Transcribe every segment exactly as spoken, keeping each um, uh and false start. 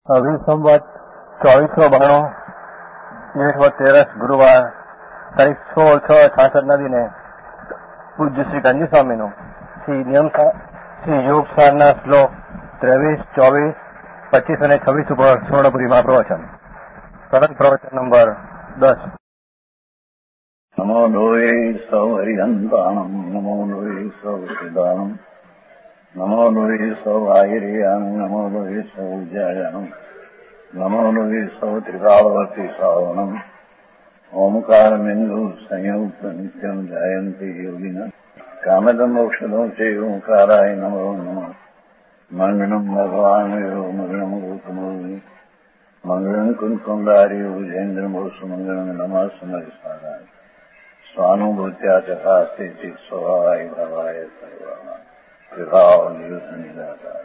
અભિ સંવત ચોવીસો બાણું જેઠ તેરસ ગુરુવાર તારીખ સોળ છ છાસઠ ના દિને પૂજ્ય શ્રી કાનજી સ્વામીનું શ્રી નિયમ શ્રી યોગ સારના શ્લોક ત્રેવીસ ચોવીસ પચીસ અને છવ્વીસ ઉપર સ્વર્ણપુરીમાં પ્રવચન સરળ પ્રવચન નંબર દસ. નમો લોહે સૌ હરિહંતાણમ નમો લોહે સૌ સિદ્ધાણમ નમો લોહે સૌ આયર્યાન નમો લોહે સૌ જયાનમ નમો લોહે સૌ ત્રિકાળવર્તી શ્રાવણમ ઓમકાર બિંદુ સંયુક્ત નિત્યમ જાયંતી યોગિના કામદમ ઔષધો છે ઓંકારાય નમો નમઃ મંગળમ ભગવાન મંગળમ ગૌતમોની મંગળમ કુંકુંડાર્યો જૈન્દ્રમો સુમંગળમ નમઃ સમયસ્વારાય સ્વાનુભૂત્યા ચકાસ્તે ચિત સ્વભાવાય ભવાય સર્વમાં વિભાવ નિયુત નિરાકાર.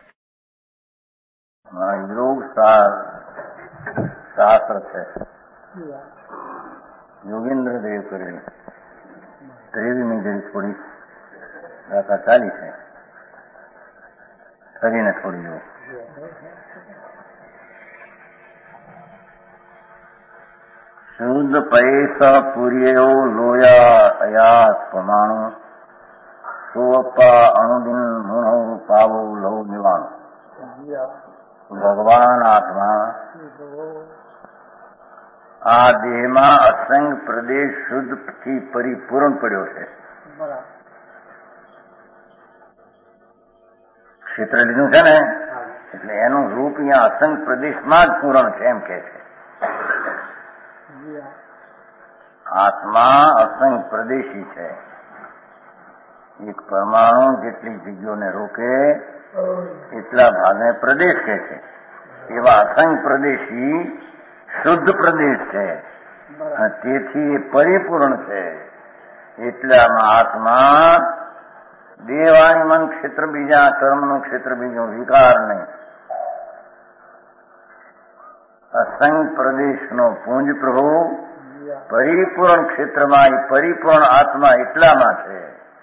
યોગ સાર શાસ્ત્ર છે, યોગેન્દ્ર દેવ કરેલ ત્રેવીમી જેવી થોડી ગાથા ચાલી છે, કરીને થોડી જો શુદ્ધ પૈસા પૂર્યો લોયા અયાત પ્રમાણો સુઅપા અણુદિન મૂણો પાવો લવ નિવાણો. ભગવાન આત્મા આ દેહમાં અસંગ પ્રદેશ શુદ્ધથી પરિપૂર્ણ પડ્યો છે. ક્ષેત્ર લીધું છે ને એટલે એનું રૂપ અહીંયા અસંગ પ્રદેશમાં જ પૂર્ણ છે એમ કે છે. આત્મા અસંગ પ્રદેશી છે. એક પરમાણુ જેટલી જગ્યાઓને રોકે એટલા ભાગને પ્રદેશ કહે છે. એવા અસંગ પ્રદેશી શુદ્ધ પ્રદેશ છે, તેથી એ પરિપૂર્ણ છે. એટલામાં આત્મા દેવાણી મન ક્ષેત્ર બીજા કર્મનું ક્ષેત્ર બીજો વિકાર નહીં. અસંગ પ્રદેશનો પુંજ પ્રભુ પરિપૂર્ણ ક્ષેત્રમાં એ પરિપૂર્ણ આત્મા એટલામાં છે.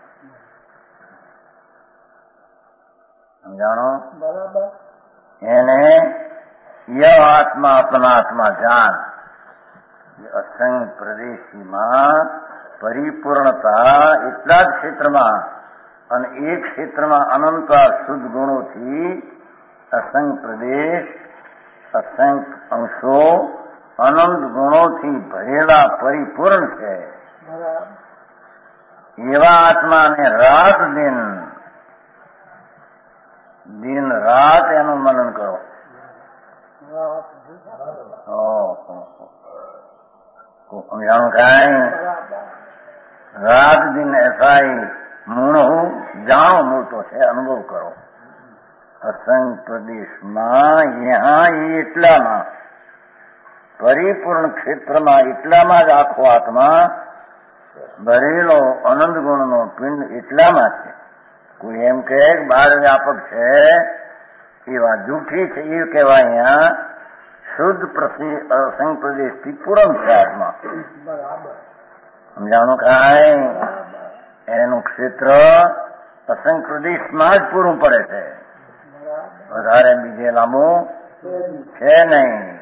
સમજાણો? બરાબર. એને યહ આત્મા અપનાત્મા જાન. અસંગ પ્રદેશીમાં પરિપૂર્ણતા એટલા જ ક્ષેત્રમાં અને એ ક્ષેત્રમાં અનંતા શુદ્ધ ગુણોથી અસંગ પ્રદેશ અસંગ અંશો અનંત ગુણોથી ભરેલા પરિપૂર્ણ છે. એવા આત્માને રાત દિન દિન રાત એનું મનન કરો. સમજાણું કાંઈ? રાત દિન એસાઈ મૂળ જાણો મોટો છે, અનુભવ કરો. અસંગ પ્રદેશમાં યહાં એટલામાં પરિપૂર્ણ ક્ષેત્રમાં એટલામાં જ આખો આત્મા ભરેલો અનંત ગુણનો પિંડ એટલામાં છે. કોઈ એમ કહે બહાર વ્યાપક છે એવા જૂઠી છે એ કહેવાય. અહીંયા શુદ્ધ અસંગ પ્રદેશથી પૂર્ણ છે આત્મા. સમજાણું કાંઈ? એનું ક્ષેત્ર અસંગ પ્રદેશમાં જ પૂરું પડે છે, વધારે બીજે લાંબુ છે નહીં.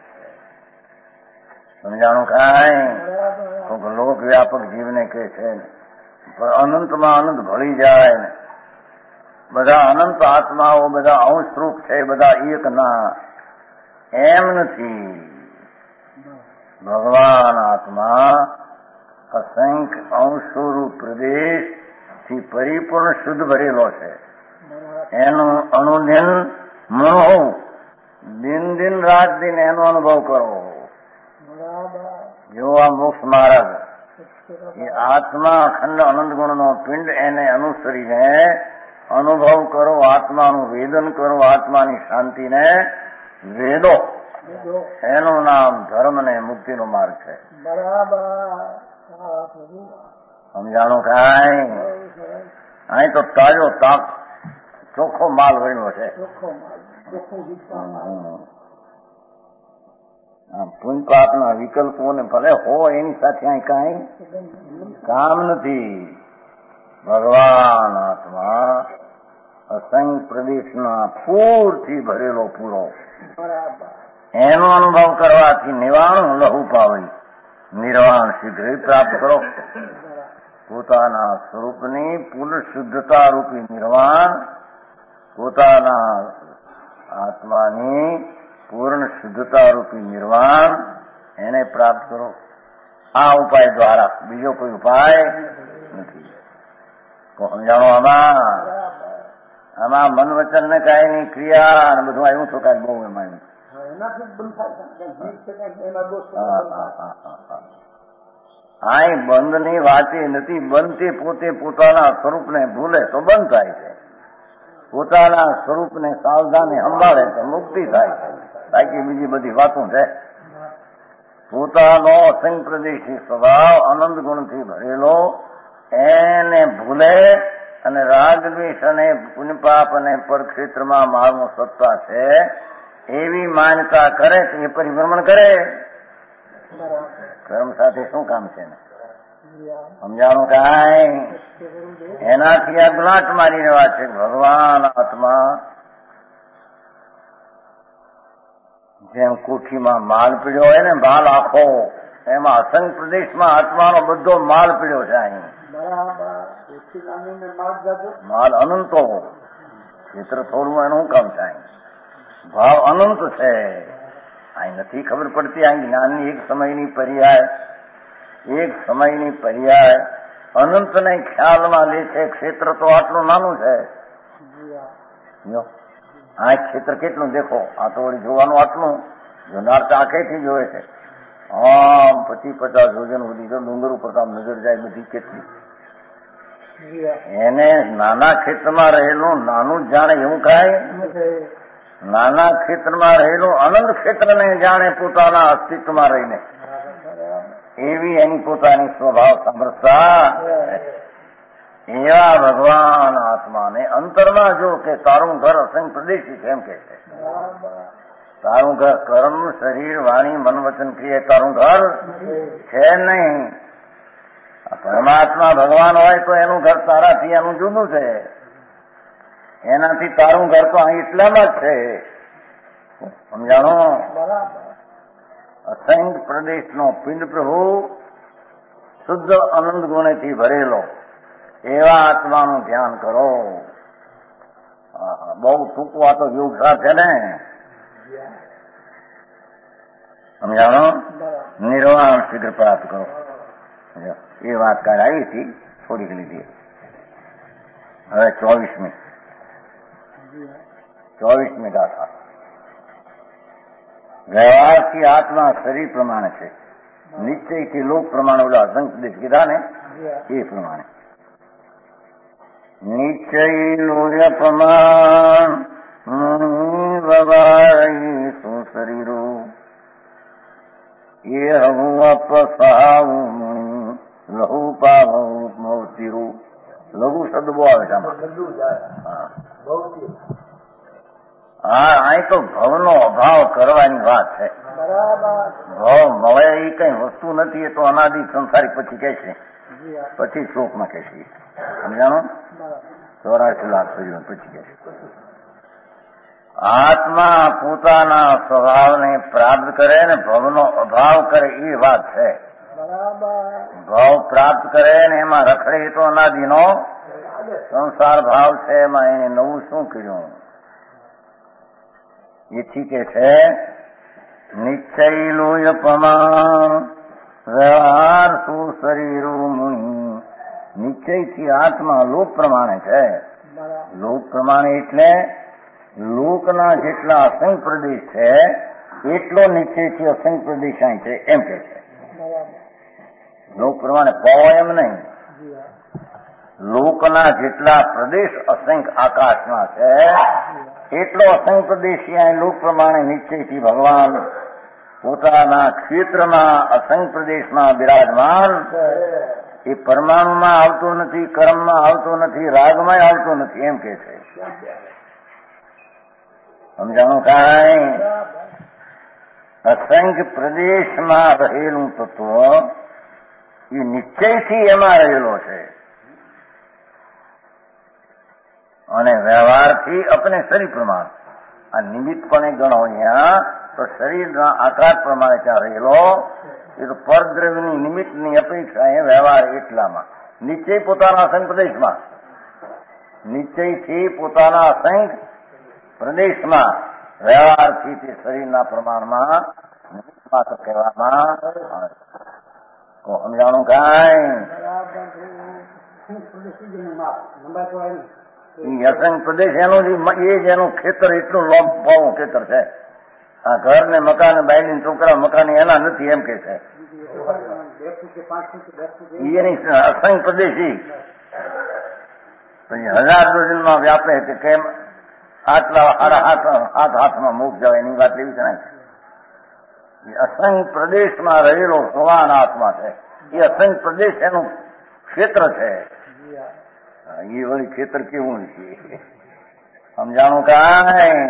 સમજાણું કાંઈ? લોક વ્યાપક જીવને કહે છે પણ અનંતમાં અનંત ભળી જાય ને બધા અનંત આત્માઓ બધા અંશરૂપ છે, બધા એક ના. એમ નથી. ભગવાન આત્મા અસંખ્ય અંશોરૂપ પ્રદેશ થી પરિપૂર્ણ શુદ્ધ ભરેલો છે. એનું અનુદિન મનોહવ દિન દિન રાત દિન એનો અનુભવ કરો. જો આ મોક્ષ માર્ગ એ આત્મા અખંડ અનંત ગુણનો પિંડ એને અનુસરીને અનુભવ કરો. આત્માનું વેદન કરો, આત્માની શાંતિને વેદો. એનું નામ ધર્મ ને મુક્તિનો માર્ગ છે. સમજાણું કાંઈ? અહીં તો તાજો તાપ ચોખ્ખો માલ વળ્યો છે. પુંજ પાપના વિકલ્પોને ભલે હો એની સાથે અહીં કાંઈ કામ નથી. ભગવાન આત્મા અસંખ્ય પ્રદેશમાં પૂરથી ભરેલો પૂરો એનો અનુભવ કરવાથી નિવાણું લહુ પાવી નિર્વાણ શીઘ્ર પ્રાપ્ત કરો. પોતાના સ્વરૂપની પૂર્ણ શુદ્ધતા રૂપી નિર્વાણ, પોતાના આત્માની પૂર્ણ શુદ્ધતા રૂપી નિર્વાણ એને પ્રાપ્ત કરો. આ ઉપાય દ્વારા, બીજો કોઈ ઉપાય નથી. તો સમજાણો આમાં આમાં મન વચન ને કાંઈ ની ક્રિયા અને બધું આવ્યું તો કાંઈ બહુ એમાં આ બંધ ની વાતે નથી. બંધ તે પોતે પોતાના સ્વરૂપને ભૂલે તો બંધ થાય છે, પોતાના સ્વરૂપને સાવધાને સંભાળે તો મુક્તિ થાય છે. બાકી બીજી બધી વાતો છે. પોતાનો અસંખ્ય પ્રદેશી સ્વભાવ આનંદ ગુણથી ભરેલો એને ભૂલે અને રાગદ્વેષ અને પુણ્યપાપ અને પરક્ષેત્રમાં મારનો સત્તા છે એવી માન્યતા કરે તો એ પરિભ્રમણ કરે. કર્મ સાથે શું કામ છે ને સમજાણું કાંઈ? એનાથી આ ગ્લાટ મારી રહ્યા છે. ભગવાન આત્મા જેમ કોઠીમાં માલ પીડ્યો હોય ને, માલ આખો, એમાં અસંખ્ય પ્રદેશમાં આત્માનો બધો માલ પીડ્યો છે. અહીં માલ અનંતો, ક્ષેત્ર થોડું એનું કામ છે. અહીં ભાવ અનંત છે. અહીં નથી ખબર પડતી. અહીં જ્ઞાનની એક સમયની પર્યાય, એક સમયની પર્યાય અનંતને ખ્યાલમાં લે છે. ક્ષેત્ર તો આટલું નાનું છે. આ ક્ષેત્ર કેટલું દેખો, આ તો વળી જોવાનું આટલું, જોનાર તો આંખેથી જોવે છે. આમ પચીસ પચાસ યોજન સુધી તો ડુંગર ઉપર આમ નજર જાય બધી કેટલી. એને નાના ક્ષેત્રમાં રહેલું નાનું જાણે એવું કાંઈ, નાના ક્ષેત્રમાં રહેલું અનંત ક્ષેત્રને જાણે પોતાના અસ્તિત્વમાં રહીને એવી એની પોતાની સ્વભાવ સમર્થતા. એવા ભગવાન આત્માને અંતરમાં જો કે તારું ઘર અસંખ્ય પ્રદેશી છે એમ કે છે. તારું ઘર કર્મ શરીર વાણી મન વચન ક્રિયા તારું ઘર છે નહીં. પરમાત્મા ભગવાન હોય તો એનું ઘર તારાથી એનું જુદું છે. એનાથી તારું ઘર તો અહીં એટલામાં જ છે. સમજાણો? અસંખ્ય પ્રદેશનો પિંડ પ્રભુ શુદ્ધ આનંદ ગુણેથી ભરેલો એવા આત્માનું ધ્યાન કરો. બહુ ટૂંકું આ તો યોગ છે ને. સમજાણો? નિર્વાણ શીઘ્ર પ્રાપ્ત કરો. એ વાત કાલ આવી હતી, થોડીક લીધી. હવે ચોવીસમી ચોવીસમી ગાથા. વ્યવહારથી આત્મા શરીર પ્રમાણે છે, નિશ્ચયથી લોક પ્રમાણે ઓલા અસંખ્ય કીધા ને એ પ્રમાણે. નિશ્ચય લોય પ્રમાણ શું શરીરો એ હું અપસાવું લહુ પાવું મોતીરું. લઘુ શબ્દ બહુ આવે છે આમાં. હા, અહીં તો ભવનો અભાવ કરવાની વાત છે. ભાવ મળે એ કઈ વસ્તુ નથી. એ તો અનાદિ સંસારી પછી કે છે, પછી શ્લોકમાં કે છે. સમજાણો? ચોરાશી લાખ પછી કે છે આત્મા પોતાના સ્વભાવને પ્રાપ્ત કરે ને ભવનો અભાવ કરે એ વાત છે. ભાવ પ્રાપ્ત કરે ને એમાં રખડે તો અનાદિનો સંસાર ભાવ છે. એમાં એને નવું શું કર્યું? એથી કે છે નિશ્ચય લોય પ્રમાણ વ્યવહાર શું શરીરું મુનિ. નિશ્ચયથી આત્મા લોક પ્રમાણે છે. લોક પ્રમાણે એટલે લોકના જેટલા અસંખ્ય પ્રદેશ છે એટલો નિશ્ચયથી અસંખ્ય પ્રદેશ અહીં છે એમ કે છે. લોક પ્રમાણે પાવો એમ નહીં. લોકના જેટલા પ્રદેશ અસંખ્ય આકાશમાં છે એટલો અસંખ્ય પ્રદેશી અહીં લોક પ્રમાણે નિશ્ચયથી ભગવાન પોતાના ક્ષેત્રમાં અસંખ્ય પ્રદેશમાં બિરાજમાન. એ પરમાણુમાં આવતો નથી, કર્મમાં આવતો નથી, રાગમાં આવતો નથી એમ કે છે. સમજાણું કાંઈ? અસંખ્ય પ્રદેશમાં રહેલું તત્વ એ નિશ્ચયથી એમાં રહેલો છે. અને વ્યવહારથી અપને શરીર પ્રમાણ આ નિમિત્તપણે ગણો અહીંયા તો શરીરના આકાર પ્રમાણે ત્યાં રહેલો એ તો પરદ્રવ્યની નિમિત્તની અપેક્ષા એ વ્યવહાર એટલામાં નિશ્ચય પોતાના અસંગ પ્રદેશમાં નિશ્ચયથી પોતાના અસંગ પ્રદેશમાં વ્યવહારથી તે શરીરના પ્રમાણમાં નિમિત્ત માત્ર કહેવામાં આવે તો સમજાણું કાંઈ અસંગ પ્રદેશ એનું એ જ એનું ખેતર એટલું લોભાવું ખેતર છે. આ ઘર ને મકાન બાયડી છોકરા મકાન એના નથી એમ કે છે એની અસંગ પ્રદેશી હજાર ડોઝનમાં વ્યાપે કે કેમ આટલા સાડા હાથ હાથ હાથમાં મૂક જાવ એની વાત એવી છે ને અસંગ પ્રદેશમાં રહેલો સવાન આત્મા છે એ અસંગ પ્રદેશ એનું ક્ષેત્ર છે. એ વળી ખેતર કેવું છે સમજાણું કાંઈ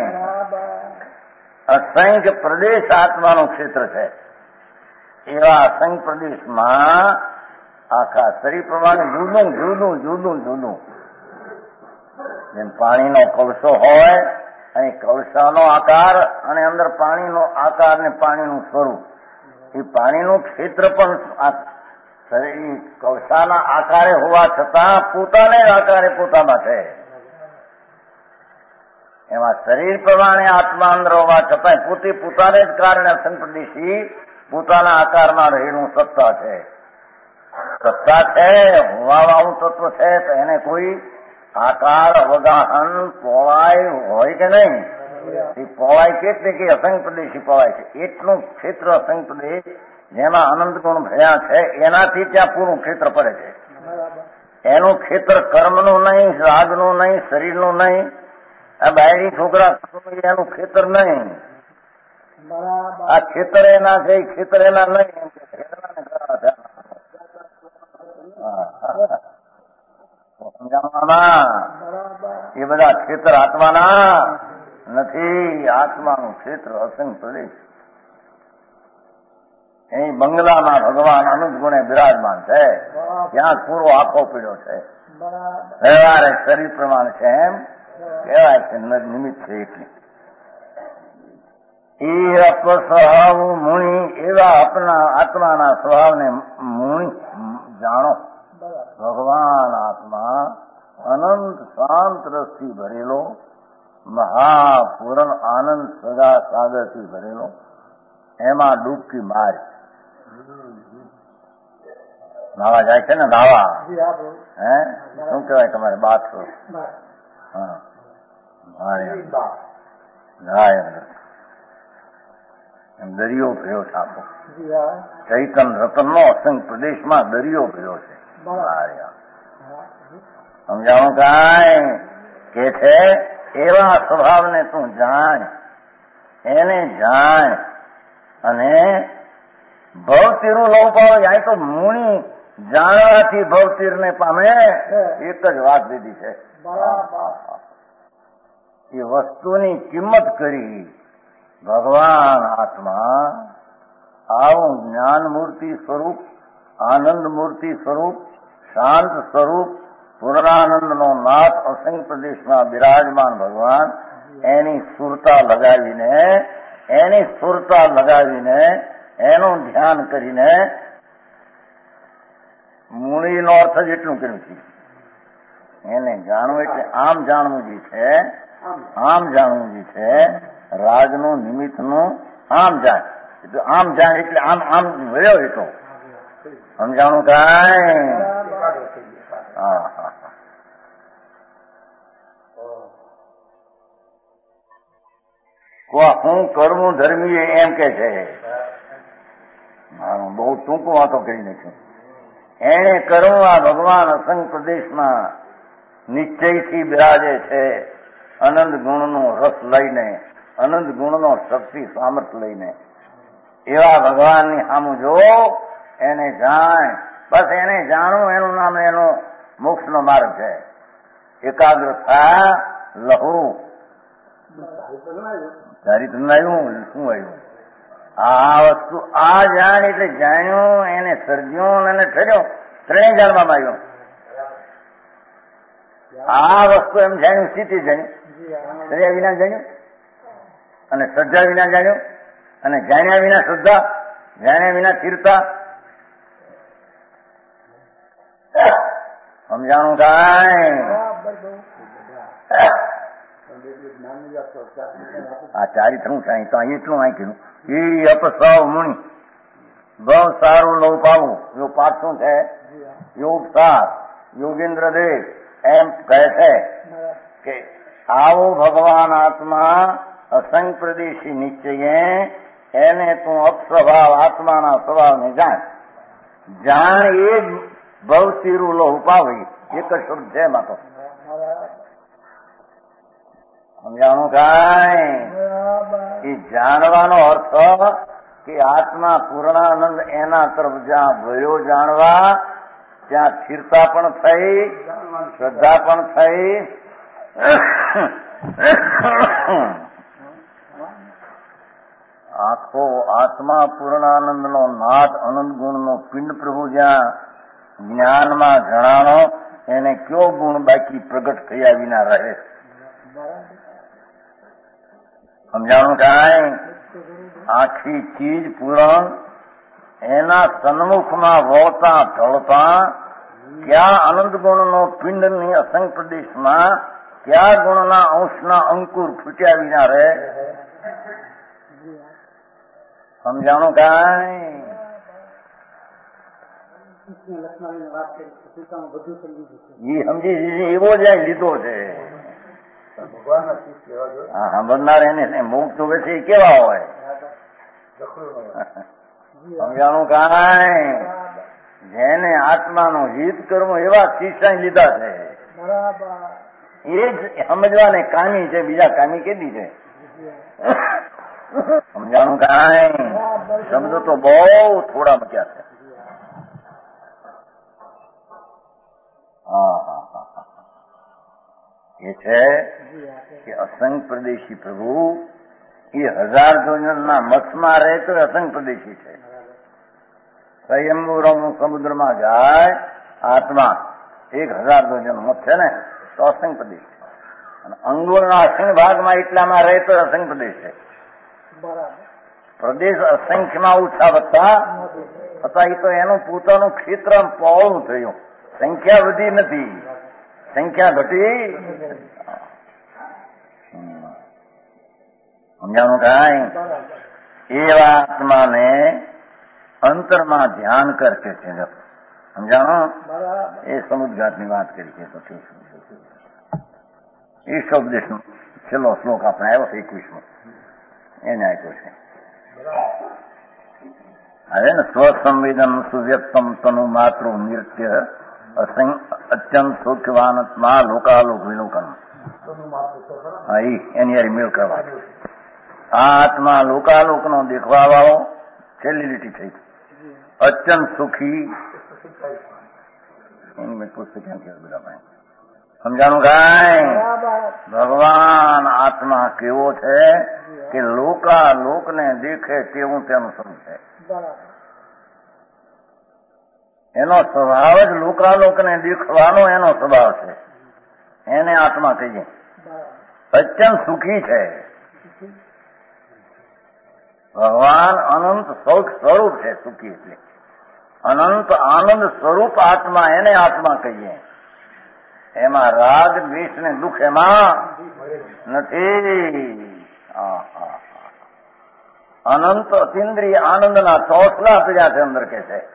અસંખ્ય પ્રદેશ આત્માનું ક્ષેત્ર છે. એવા અસંખ્ય પ્રદેશમાં આખા શરીર પ્રમાણે જુદું જુદું જુદું જુદું જેમ પાણીનો કળશો હોય અને કળશાનો આકાર અને અંદર પાણીનો આકાર ને પાણીનું સ્વરૂપ એ પાણીનું ક્ષેત્ર પણ કળશાના આકારે હોવા છતાં પોતાને આકારે પોતામાં છે. એમાં શરીર પ્રમાણે આત્મા અંદર હોવા છતાં પોતે પોતાને જ કારણે અસંપ્રદેશી પોતાના આકારમાં રહેલું સત્તા છે. સત્તા છે હોવા વાળું તત્વ છે તો એને કોઈ આકાર અવગાહન પહોળાઈ હોય કે નહીં એ પહોળાઈ કેટલી કે અસંગ પ્રદેશી પહોળાઈ છે એટલું ક્ષેત્ર અસંગ પ્રદેશ જેમાં અનંત ગુણ ભર્યા છે એનાથી ત્યાં પૂરું ક્ષેત્ર પડે છે. એનું ક્ષેત્ર કર્મનું નહીં રાગનું નહીં શરીરનું નહીં આ બાયડી છોકરા એનું ખેતર નહીં આ ખેતર એના છે ખેતર એના નહીં એ બધા ખેતર આત્માના નથી. આત્માનું ક્ષેત્ર અસંગ પ્રદેશ અહીં બંગલામાં ભગવાન અનુજ ગુણે બિરાજમાન છે ત્યાં પૂરો આખો પીડ્યો છે વ્યવહાર શરીર પ્રમાણે છે એમ કહેવાય છે નિમિત્ત છે એટલી એ સ્વભાવ મુનિ એવા આપના આત્માના સ્વભાવને મુનિ જાણો. ભગવાન આત્મા અનંત શાંત રસથી ભરેલો મહાપૂર્ણ આનંદ સદા સાગરથી ભરેલો એમાં ડૂબકી મારી નાવા જાય છે ને નાવા હે શું કહેવાય તમારે બાથરૂમ હા મારે જાય અંદર એમ દરિયો ભર્યો છે આખો ચૈતન રતન નો અસંગ પ્રદેશમાં દરિયો ભર્યો છે. સમજાણું કાંઈ કે છે એવા સ્વભાવને તું જાણ એને જાણ અને ભવતીરું લઉં પાડો જાય તો મુનિ જાણવાથી ભવતીરને પામે એક જ વાત દીધી છે. એ વસ્તુની કિંમત કરી ભગવાન આત્મા આવું જ્ઞાન મૂર્તિ સ્વરૂપ આનંદ મૂર્તિ સ્વરૂપ શાંત સ્વરૂપ પૂર્ણાનંદનો નાથ અસંગ પ્રદેશમાં બિરાજમાન ભગવાન એની સુરતા લગાવીને એની સુરતા લગાવીને એનું ધ્યાન કરીને મૂળીનો અર્થ જ એટલું કર્યું છે એને જાણવું એટલે આમ જાણવું જે છે આમ જાણવું જે છે રાજનું નિમિત્તનું આમ જાણ આમ જાણ એટલે આમ આમ વયો એ તો સમજાણું કાંઈ હા હા હું કરવું ધર્મી એમ કે છે મારું બહુ ટૂંકું વાતો કરી નાખ્યું. એને કરવું આ ભગવાન અસંગ પ્રદેશમાં નિશ્ચયથી બિરાજે છે અનંત ગુણનો રસ લઈને અનંત ગુણનો શક્તિ સામર્થ્ય લઈને એવા ભગવાનની સામું જો એને જાણ બસ એને જાણવું એનું નામ એનો મોક્ષનો માર્ગ છે. એકાગ્ર થા લહુ તારી તમને આવ્યું શું આવ્યું આ વસ્તુ આ જાણ એટલે જાણ્યું એને સર્જ્યું અને ઠર્યો ત્રણેય જાણવામાં આવ્યું. આ વસ્તુ એમ જાણ્યું સ્થિતિ જાણ્યું, શ્રેયા વિના જાણ્યું, અને શ્રદ્ધા વિના જાણ્યું, અને જાણ્યા વિના શ્રદ્ધા, જાણ્યા વિના સ્થિરતા. સમજાણું કાંઈ? આ ચારિત્રું સાંઈ તો એટલું અહીં કીધું એ અપસવ મુનિ બહુ સારું લઉં પાવું. જો પાઠ શું છે? યોગ સાર યોગેન્દ્ર દેવ એમ કહે છે કે આવો ભગવાન આત્મા અસંગ પ્રદેશી નિશ્ચયે એને તું અપસ્વભાવ આત્માના સ્વભાવને જાણ. જાણ એ જ બહુ તીરું લો ઉપાવી એક જ શબ્દ છે એમાં તો. સમજાણું કાંઈ? એ જાણવાનો અર્થ કે આત્મા પૂર્ણાનંદ એના તરફ જ્યાં ભયો જાણવા ત્યાં સ્થિરતા પણ થઈ, શ્રદ્ધા પણ થઈ. આખો આત્મા પૂર્ણાનંદનો નાથ અનંત ગુણનો પિંડ પ્રભુ જ્યાં જ્ઞાનમાં જણાનો એને કયો ગુણ બાકી પ્રગટ થયા વિના રહે? સમજાણું કાંઈ? આખી ચીજ પૂરણ એના સન્મુખમાં વળતા ઢળતા ક્યાં અનંત ગુણનો પિંડની અસંગ પ્રદેશમાં ક્યાં ગુણના અંશના અંકુર ફૂટ્યા વિના રહે? સમજાણું કાંઈ? એ સમજી એવો જ લીધો છે. હા, સાંભળનાર એને મુક્ત પછી કેવા હોય? સમજાણું કાંઈ? જેને આત્માનું હિત કરવું એવા શિક્ષણ લીધા છે એ જ સમજવાને કામી છે, બીજા કામી કેદી છે? સમજાણું કાંઈ? શબ્દો તો બહુ થોડા મૂક્યા છે. હા હા હા એ છે કે અસંગ પ્રદેશી પ્રભુ એ હજાર જોજનના મઠમાં રહે તો અસંગ પ્રદેશી છે. સ્વયંભૂ સમુદ્રમાં જાય આત્મા એક હજાર જોજન મઠ છે ને તો અસંગ પ્રદેશ છે. અને અંગુળના અસંગ ભાગમાં એટલામાં રહે તો અસંગ પ્રદેશ છે. પ્રદેશ અસંખ્યમાં ઓછા વધતા છતાં એ તો એનું પોતાનું ક્ષેત્ર પહોળું થયું. સંખ્યા વધી નથી, સંખ્યા ઘટી. સમજાણું કાંઈ? એવા આત્માને અંતરમાં ધ્યાન કરશે છે. સમજાણું? એ સમુદ્ઘાટની વાત કરી છે. તો ઈષ્ટોપદેશ છેલ્લો શ્લોક આપણે આવ્યો છે એકવીસમો, એને આપ્યો છે. હવે ને સ્વસંવેદન સુવ્યક્તમ તનુ માતૃ નૃત્ય અત્યંત સૌખ્યવાનત્મા લોકાલોક વિલોકન. હા, એની યારી મેળ કરવા. આ આત્મા લોકાલોક નો દેખવા વાળો છેલ્લી લીટી થઈ. અત્યંત સુખી એની મેં પુસ્તક ક્યાં કહેવાય બધા ભાઈ. સમજાણું કાંઈ? ભગવાન આત્મા કેવો છે કે લોકાલોક ને દેખે તેવું તેનું સ્વરૂપ છે. એનો સ્વભાવ જ લોકાલોકને દેખવાનો એનો સ્વભાવ છે. એને આત્મા કહીએ. અત્યંત સુખી છે. ભગવાન અનંત સૌખ સ્વરૂપ છે. સુખી એટલે અનંત આનંદ સ્વરૂપ આત્મા, એને આત્મા કહીએ. એમાં રાગ દ્વેષ ને દુઃખ એમાં નથી. અનંત અતિન્દ્રિય આનંદના ચોસલા પીડ્યા છે અંદર કે છે.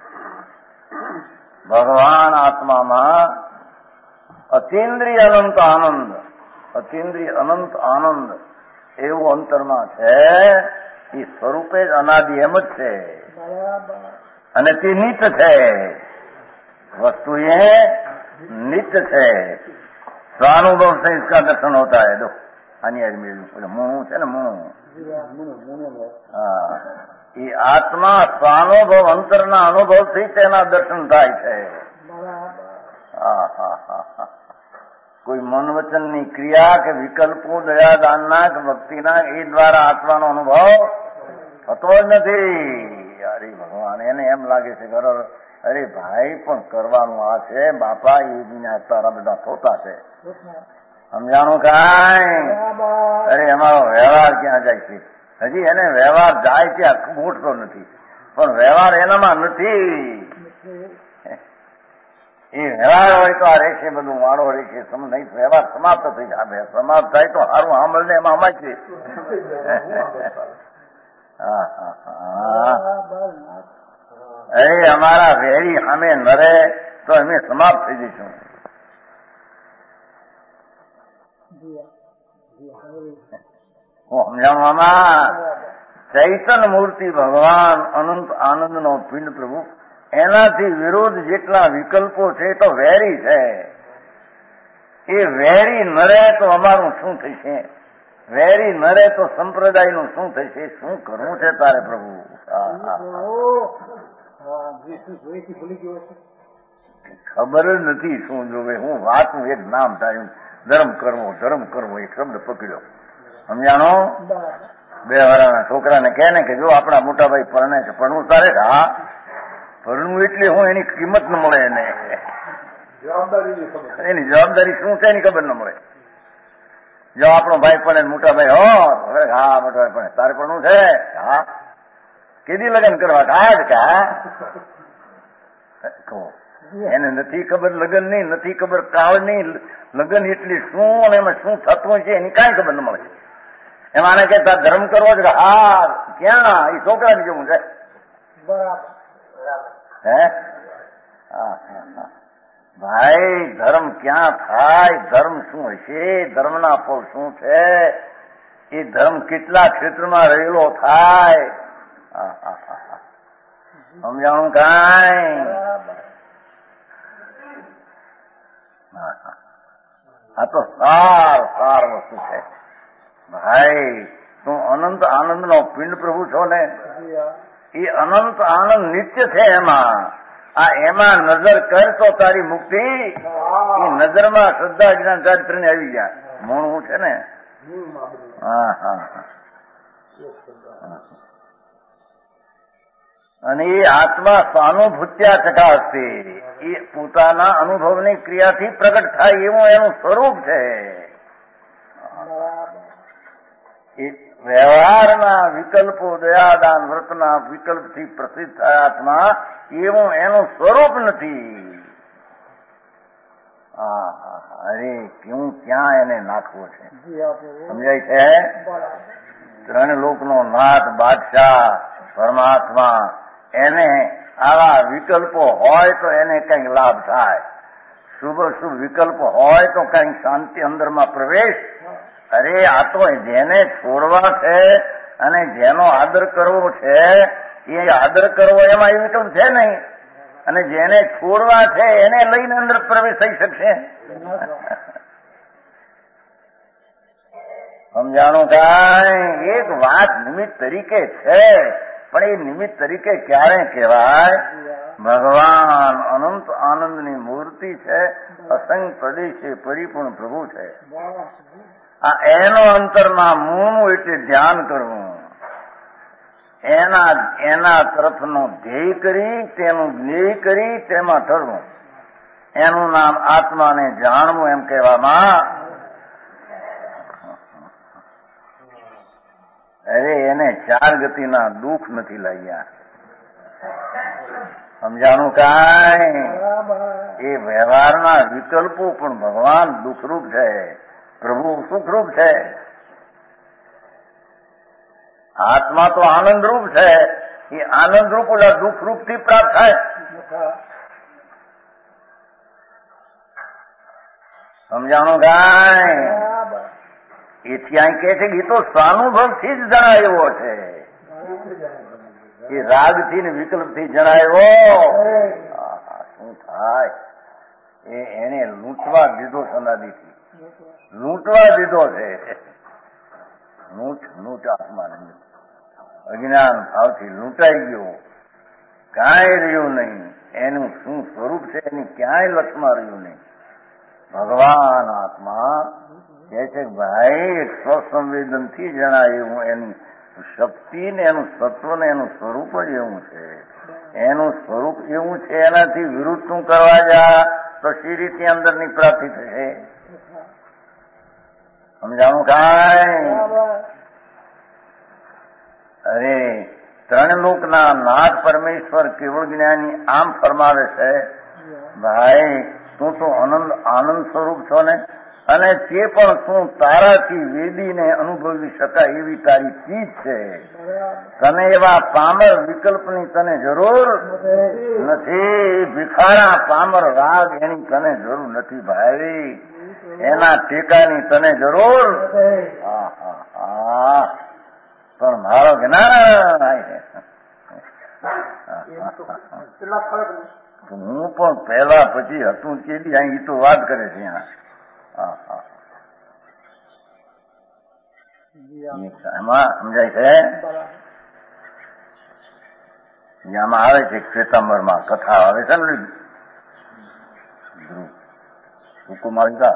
ભગવાન આત્મામાં અતિન્દ્રિય અનંત આનંદ, અતિન્દ્રિય અનંત આનંદ એવું અંતરમાં છે. એ સ્વરૂપે જ અનાદિ એમ જ છે અને તે નિત્ય છે. વસ્તુ એ નિત્ય છે. સ્વાનુભવ से इसका दर्शन होता है. दो આની મૂળું છે ને મૂળું. હા, એ આત્મા સ્વાનુભવ અંતરના અનુભવથી તેના દર્શન થાય છે. હા હા હા કોઈ મન વચનની ક્રિયા કે વિકલ્પો દયા દાનના કે ભક્તિના એ દ્વારા આત્માનો અનુભવ થતો જ નથી. અરે ભગવાન, એને એમ લાગે છે કે અરે ભાઈ પણ કરવાનું આ છે બાપા, એ વિના તારા બધા થતા છે. સમજાણું કાંઈ? અરે અમારો વ્યવહાર ક્યાં જાય છે? હજી એને વ્યવહાર જાય ત્યાં મૂઠતો નથી, પણ વ્યવહાર એનામાં નથી. એ વ્યવહાર હોય તો આ રહેશે, બધું વાળો રહેશે. નહીં વ્યવહાર સમાપ્ત થઈ જાય. સમાપ્ત થાય તો સારું સાંભળ ને એમાં અમાય છે. હા હા હા. અરે અમારા વેરી સામે નરે તો અમે સમાપ્ત થઈ જઈશું. હું સમજાવવામાં ચૈતન મૂર્તિ ભગવાન અનંત આનંદ નો પિંડ પ્રભુ, એનાથી વિરોધ જેટલા વિકલ્પો છે તો વેરી છે. એ વેરી નરે તો અમારું શું થશે? વેરી નરે તો સંપ્રદાયનું શું થશે? શું કરવું છે તારે પ્રભુ? ખબર જ નથી શું જોવે. હું વાતનું એક નામ ધાર્યું, ધર્મ કરવો ધર્મ કરવો એક શબ્દ પકડ્યો. સમજાણો? બે વાળાના છોકરાને કહે ને કે જો આપણા મોટાભાઈ પરણે છે, પરણવું તારે? હા, પરણવું એટલે હું એની કિંમત ન મળે, એને એની જવાબદારી શું છે એની ખબર ન મળે. જો આપણો ભાઈ પણ મોટા ભાઈ હો, હા મોટા ભાઈ પણ તારે પણ છે, હા કેદી લગ્ન કરવા? હા જ કા એને નથી ખબર લગ્ન ની, નથી ખબર કાળ ની. લગ્ન એટલે શું અને એમાં શું થતું છે એની કાંઈ ખબર ન મળે. એમાં આને કહેતા ધર્મ કરવો છે. હા ક્યાં? એ છોકરાની જેવું છે. હે હા હા ભાઈ, ધર્મ ક્યાં થાય? ધર્મ શું હશે? ધર્મના ફળ શું છે? એ ધર્મ કેટલા ક્ષેત્રમાં રહેલો થાય? સમજાણું કાંઈ? આ તો સાર સાર વસ્તુ છે ભાઈ. તું અનંત આનંદ નો પિંડ પ્રભુ છો ને, એ અનંત આનંદ નિત્ય છે. એમાં આ એમાં નજર કર તો તારી મુક્તિ. એ નજરમાં શ્રદ્ધા જ્ઞાન ચારિત્ર ને આવી ગયા. મૂળ છે ને. હા હા અને એ આત્મા સ્વાનુભૂત્યા ચકાશે. એ પોતાના અનુભવની ક્રિયાથી પ્રગટ થાય એવું એનું સ્વરૂપ છે. એ વ્યવહારના વિકલ્પો, દયાદાન વ્રતના વિકલ્પથી પ્રસિદ્ધ થાય આત્મા, એવું એનું સ્વરૂપ નથી. હા હા અરે કેવું ક્યાં એને નાખવો છે? સમજાય છે? ત્રણ લોકનો નાથ બાદશાહ પરમાત્મા, એને આવા વિકલ્પો હોય તો એને કંઈક લાભ થાય. શુભ શુભ વિકલ્પો હોય તો કંઈક શાંતિ અંદરમાં પ્રવેશ. અરે આ તો જેને છોડવા છે અને જેનો આદર કરવો છે એ આદર કરવો, એમાં એ વિકલ્પ છે નહીં. અને જેને છોડવા છે એને લઈને અંદર પ્રવેશ થઈ શકશે. સમજાણું કાંઈ? એક વાત નિમિત્ત તરીકે છે, પણ એ નિમિત્ત તરીકે ક્યારે કહેવાય? ભગવાન અનંત આનંદની મૂર્તિ છે, અસંગ પ્રદેશે પરિપૂર્ણ પ્રભુ છે. આ એનો અંતરમાં મૂળનું એટલે ધ્યાન કરવું, એના એના તરફનો ધ્યેય કરી, તેનું જ્ઞેય કરી તેમાં ઠરવું. એનું નામ આત્માને જાણવું એમ કહેવામાં. અરે એને ચાર ગતિના દુઃખ નથી લાગ્યા. સમજાણું કાંઈ? એ વ્યવહારના વિકલ્પો પણ ભગવાન દુઃખરૂપ છે, પ્રભુ સુખરૂપ છે. આત્મા તો આનંદરૂપ છે. એ આનંદરૂપ ઓલા દુઃખરૂપ થી પ્રાપ્ત થાય. સમજાણું કાંઈ? એથી અહીં કહે છે કે એ તો સ્વાનુભવથી જ જણાયો છે. એ રાગથી ને વિકલ્પથી જણાયો. શું થાય? એ એને લૂંટવા દીધો, સનાદીથી લૂંટવા દીધો છે. લૂંટ લૂંટ આત્માને અજ્ઞાન ભાવથી લૂંટાઈ ગયો. કાંઈ રહ્યું નહીં. એનું શું સ્વરૂપ છે એની ક્યાંય લક્ષમાં રહ્યું નહીં. ભગવાન આત્મા કહે છે કે ભાઈ એક સ્વસંવેદનથી જણાય એવું એની શક્તિ ને એનું સત્વ ને એનું સ્વરૂપ જ એવું છે. એનું સ્વરૂપ એવું છે, એનાથી વિરુદ્ધ તું કરવા જા તો સી રીતે અંદરની પ્રાપ્તિ થશે? સમજાણું કાંઈ? અરે ત્રણ લોકના નાથ પરમેશ્વર કેવળ જ્ઞાની આમ ફરમાવે છે, ભાઈ તું તો આનંદ આનંદ સ્વરૂપ છો ને, અને તે પણ તું તારાથી વેદીને અનુભવી શકાય એવી તારી ચીજ છે. તને એવા પામર વિકલ્પની તને જરૂર નથી. ભિખારા પામર રાગ એની તને જરૂર નથી ભાઈ. એના ટેકાની તને જરૂર. હા હા હા પણ મારો જ્ઞાન હું પણ પહેલા પછી હતું કેદી અહીં તો વાત કરે છે. હા હા એમાં સમજાય છે. આમાં આવે છે શ્વેતાંબરમાં કથા આવે છે ને, સુકુમારિકા.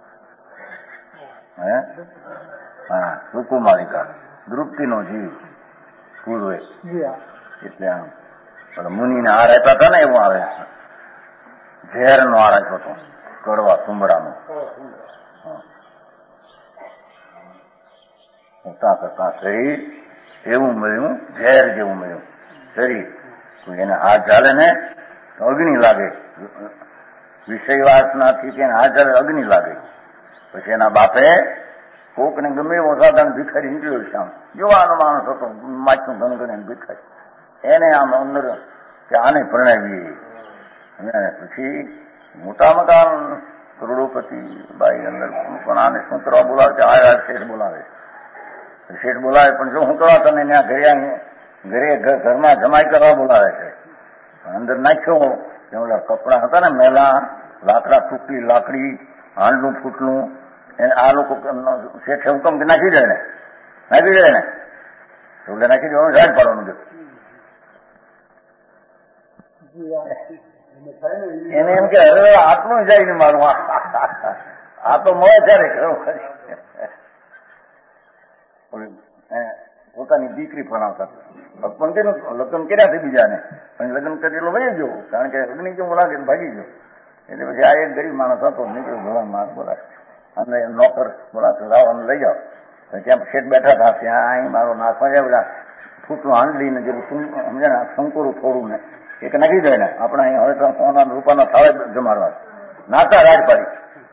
હે હા સુકુમારિકા દ્રુપતિ નો જીવ પૂર્વે, એટલે આમ મુનિને આ રહેતા હતા ને એવું આવે. ઝેર નો આ રાખ્યો હતો, કડવા કુંબડાનો. કરતા કરતા શરીર એવું મળ્યું, ઝેર જેવું મળ્યું શરીર. એને હાથ ચાલે ને તો અગ્નિ લાગે, વિષય વાસનાથી તેને હાથ ચાલે અગ્નિ લાગે. પછી એના બાપે કોક ને ગમે એવો સાધારણ ભિખારી નીકળ્યો છે, આમ જોવાનો માણસ હતો, માચનું ઘણું કરીને ભિખારી. એને આમ અંદર કે આને પરણાવીએ. અને પછી મોટા મકાન કરોડોપતિ બાઈ અંદર પણ આને શું કરવા બોલાવે છે? આ શેઠ બોલાવે છે. શેઠ બોલાવે પણ જો હું કરવા તમે ત્યાં ઘરે ઘરે ઘરમાં જમાઈ કરવા બોલાવે છે. અંદર નાખ્યો ઓલા કપડા હતા ને મેલા, લાકડા તૂટલી લાકડી, હાંડનું ફૂટલું, આ લોકો શેઠે હુકમ કે નાખી દે ને, નાખી દે ને એટલે નાખી દેવાનું, ઝાડ પાડવાનું. એને એમ કે હવે આટલું જાય ને મારું, આ તો મળે ત્યારે ખરું. પોતાની દીકરી ભણાવતા પણ તેનું લગ્ન કર્યા છે બીજાને, પણ લગ્ન કરેલો વહી ગયો, કારણ કે અગ્નિ જેવું લાગે ભાગી ગયો. એટલે પછી આ એક ગરીબ માણસ હતો, નીકળ્યો ભગવાન માણસ બોલા, અને નોકર બોલા લાવવાનું લઈ જાઓ. ત્યાં શેઠ બેઠા હતા, ત્યાં અહીં મારો નાખવા જાય બધા ફૂટલું હાંડલીને જેવું સમજે ને શંકુરું થોડું ને એક નાખી દે ને. આપણે અહીં હવે તો સોના રૂપાના થાળે જમાડવા નાતા રાજ પાડી.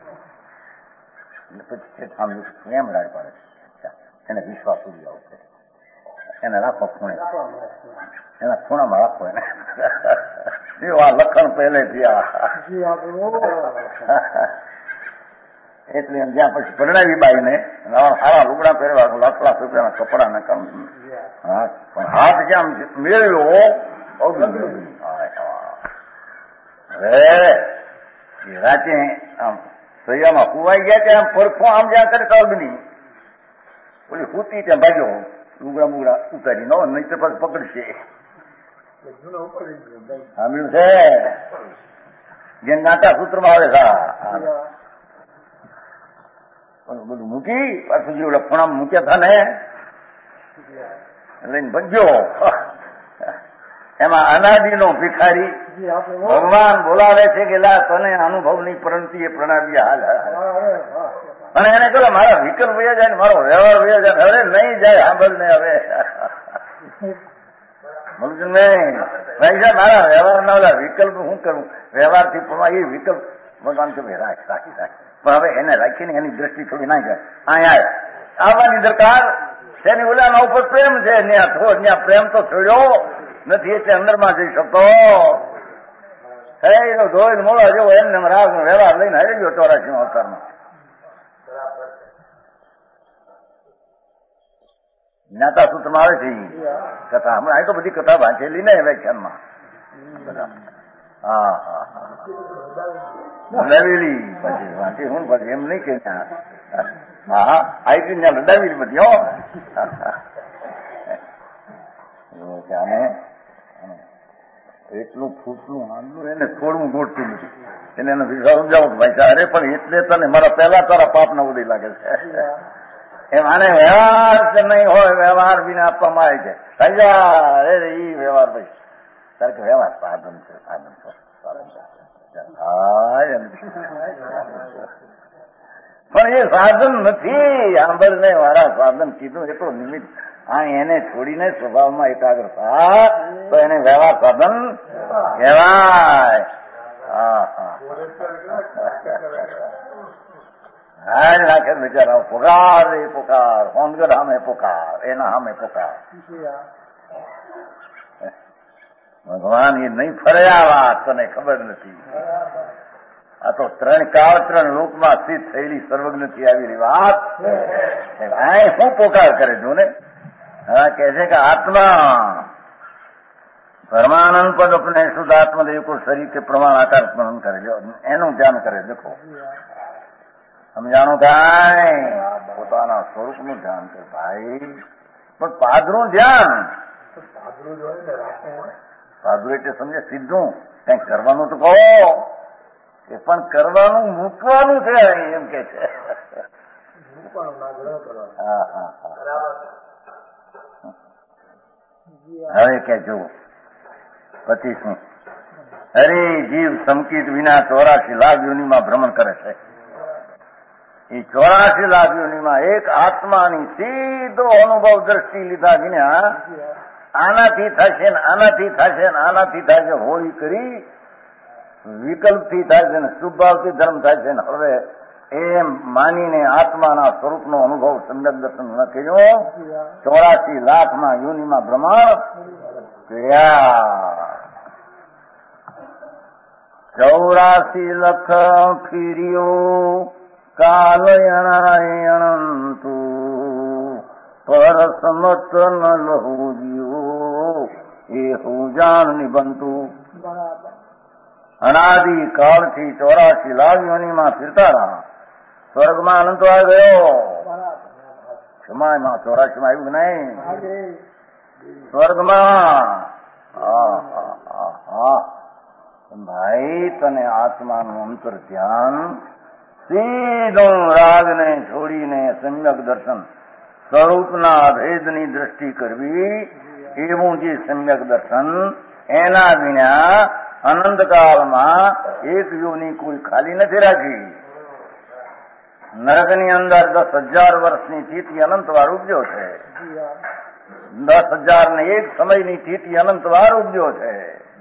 પછી શેઠ સાંભળ્યું એમ રાજ પાડે, એને વિશ્વાસ સુધી આવશે, એને રાખો ખૂણે, એના ખૂણામાં રાખો એને. આ લખણ પહેલેથી એટલે જ્યાં પછી પરણાવી બાઈને સારા લુગડા પહેરવા, લાખ લાખ રૂપિયાના કપડા ને કામ. હા પણ હાથ જ્યાં મેળવ્યો હવે રાતે આમ સૈયામાં કુવાઈ ગયા ત્યાં પરખો આમ જ્યાં કરતા અગ્નિ ઓલી હુતી ત્યાં ભાગ્યો, લુગડા મુગડા ઉતારી નો નહીં તો પછી પકડશે. સાંભળ્યું છે જે નાટા સૂત્રમાં આવે છે, બધું મૂકી પાછું જે ઓલા ખૂણા મૂક્યા હતા ને લઈને ભગ્યો. એમાં અનાદિનો ભિખારી ભગવાન બોલાવે છે કે લા તને અનુભવની પરંતિ એ પ્રણાવી હાલ. અને એને કહો મારા વિકલ્પ વયા જાય ને મારો વ્યવહાર વયા જાય. હવે નહીં જાય, સાંભળ ને હવે બોલું નહીં ભાઈ મારા વ્યવહાર ના ઓલા વિકલ્પ શું કરું? વ્યવહારથી પણ એ વિકલ્પ ભગવાન કે રાખ રાખી રાખ, પણ હવે એને રાખીને એની દ્રષ્ટિ થોડી ના જાય. અહીંયા આવવાની દરકાર તેની ઓલાના ઉપર પ્રેમ છે, ત્યાં થોડ ત્યાં પ્રેમ તો છોડ્યો નથી એટલે અંદરમાં જઈ શકતો. એનો ધોઈ મોડા જેવો એમને રાગ નો વ્યવહાર લઈને આવી ગયો ચોરાસી અવતારમાં. જ્ઞાતા સૂત્રમાં આવે છે કથા, હમણાં અહીં તો બધી કથા વાંચેલી ને વ્યાખ્યાનમાં. હા હા લડાવેલી પછી વાંચી હું પછી એમ નહીં કે હા હા આવી ત્યાં લડાવેલી બધી. હો અને એટલું ફૂટલું હાંડલું એને થોડું ગોઠતું નથી. એને એને સમજાવો ભાઈ અરે પણ એટલે તને મારા પહેલા તારા પાપ ના ઉદય લાગે છે. એમ આને વ્યવહાર નહીં હોય, વ્યવહાર બીને આપવામાં આવે છે. રાજા અરે ઈ વ્યવહાર ભાઈ તારે કે વ્યવહાર સાધન છે, સાધન છે, સાધન થાય પણ એ સાધન નથી. આંબરને વાળા સાધન કીધું એ તો નિમિત્ત. આ એને છોડીને સ્વભાવમાં એકાગ્ર થાય તો એને વ્યવહાર સાધન કહેવાય. હા હા હા નાખે બિચારા પુકાર એ પુકાર હોનગર સામે પુકાર એના સામે પુકાર. ભગવાન એ નહીં ફર્યા વાત તને ખબર નથી. આ તો ત્રણ કાળ ત્રણ લોકમાં સ્થિત થયેલી સર્વજ્ઞથી આવેલી વાત. શું પોકાર કરે જો ને. હા કહે છે કે આત્મા પરમાનંદ પદ अपने शुद्ध आत्मदेव को शरीर के प्रमाण आकार स्मरण करे એનું ધ્યાન કરે. દેખો સમજાણું કાંઈ પોતાના સ્વરૂપનું ધ્યાન કરે ભાઈ. પણ પાદરું ધ્યાન પાદરું એટલે સમજે સીધું કંઈક કરવાનું તો કહો. એ પણ કરવાનું મૂકવાનું છે એમ કે છે. હા હા હા હવે કે જો પચીસમી અરે જીવ સંકિત વિના ચોરાશી લાખ યોનિમાં ભ્રમણ કરે છે. એ ચોરાશી લાખ યોનિમાં એક આત્માની સીધો અનુભવ દ્રષ્ટિ લીધા વિના આનાથી થશે ને આનાથી થશે ને આનાથી થશે હોળી કરી વિકલ્પથી થાય છે ને શુભભાવથી ધર્મ થાય છે ને હવે એમ માનીને આત્માના સ્વરૂપનો અનુભવ સમ્યક દર્શન ન કર્યો. ચોરાશી લાખમાં યોનિમાં ભ્રમણ કર્યા. ચોરાશી લખ ફીર્યો કાલયણાય અનંતુ પર સમત ન લહુજીઓ એ હું જાણ નિબંતુ. અનાદિ કાળથી ચોરાશી લાખ યોનિમાં ફિરતા રહ્યા. સ્વર્ગમાં અનંત આવી ગયો. ક્ષમામાં ચોરાશીમાં આવ્યું નહીં. સ્વર્ગમાં ભાઈ તને આત્માનું અંતર ધ્યાન સીધું રાગને છોડીને સમ્યક દર્શન સ્વરૂપના અભેદની દ્રષ્ટિ કરવી એવું જે સમ્યક દર્શન એના વિના અનંતકાળમાં એક યોની કોઈ ખાલી નથી રાખી. નરકની અંદર દસ હજાર વર્ષની સ્થિતિ અનંતવાર ઉપજ્યો છે. દસ હજાર ને એક સમયની સ્થિતિ અનંતવાર ઉપજ્યો છે.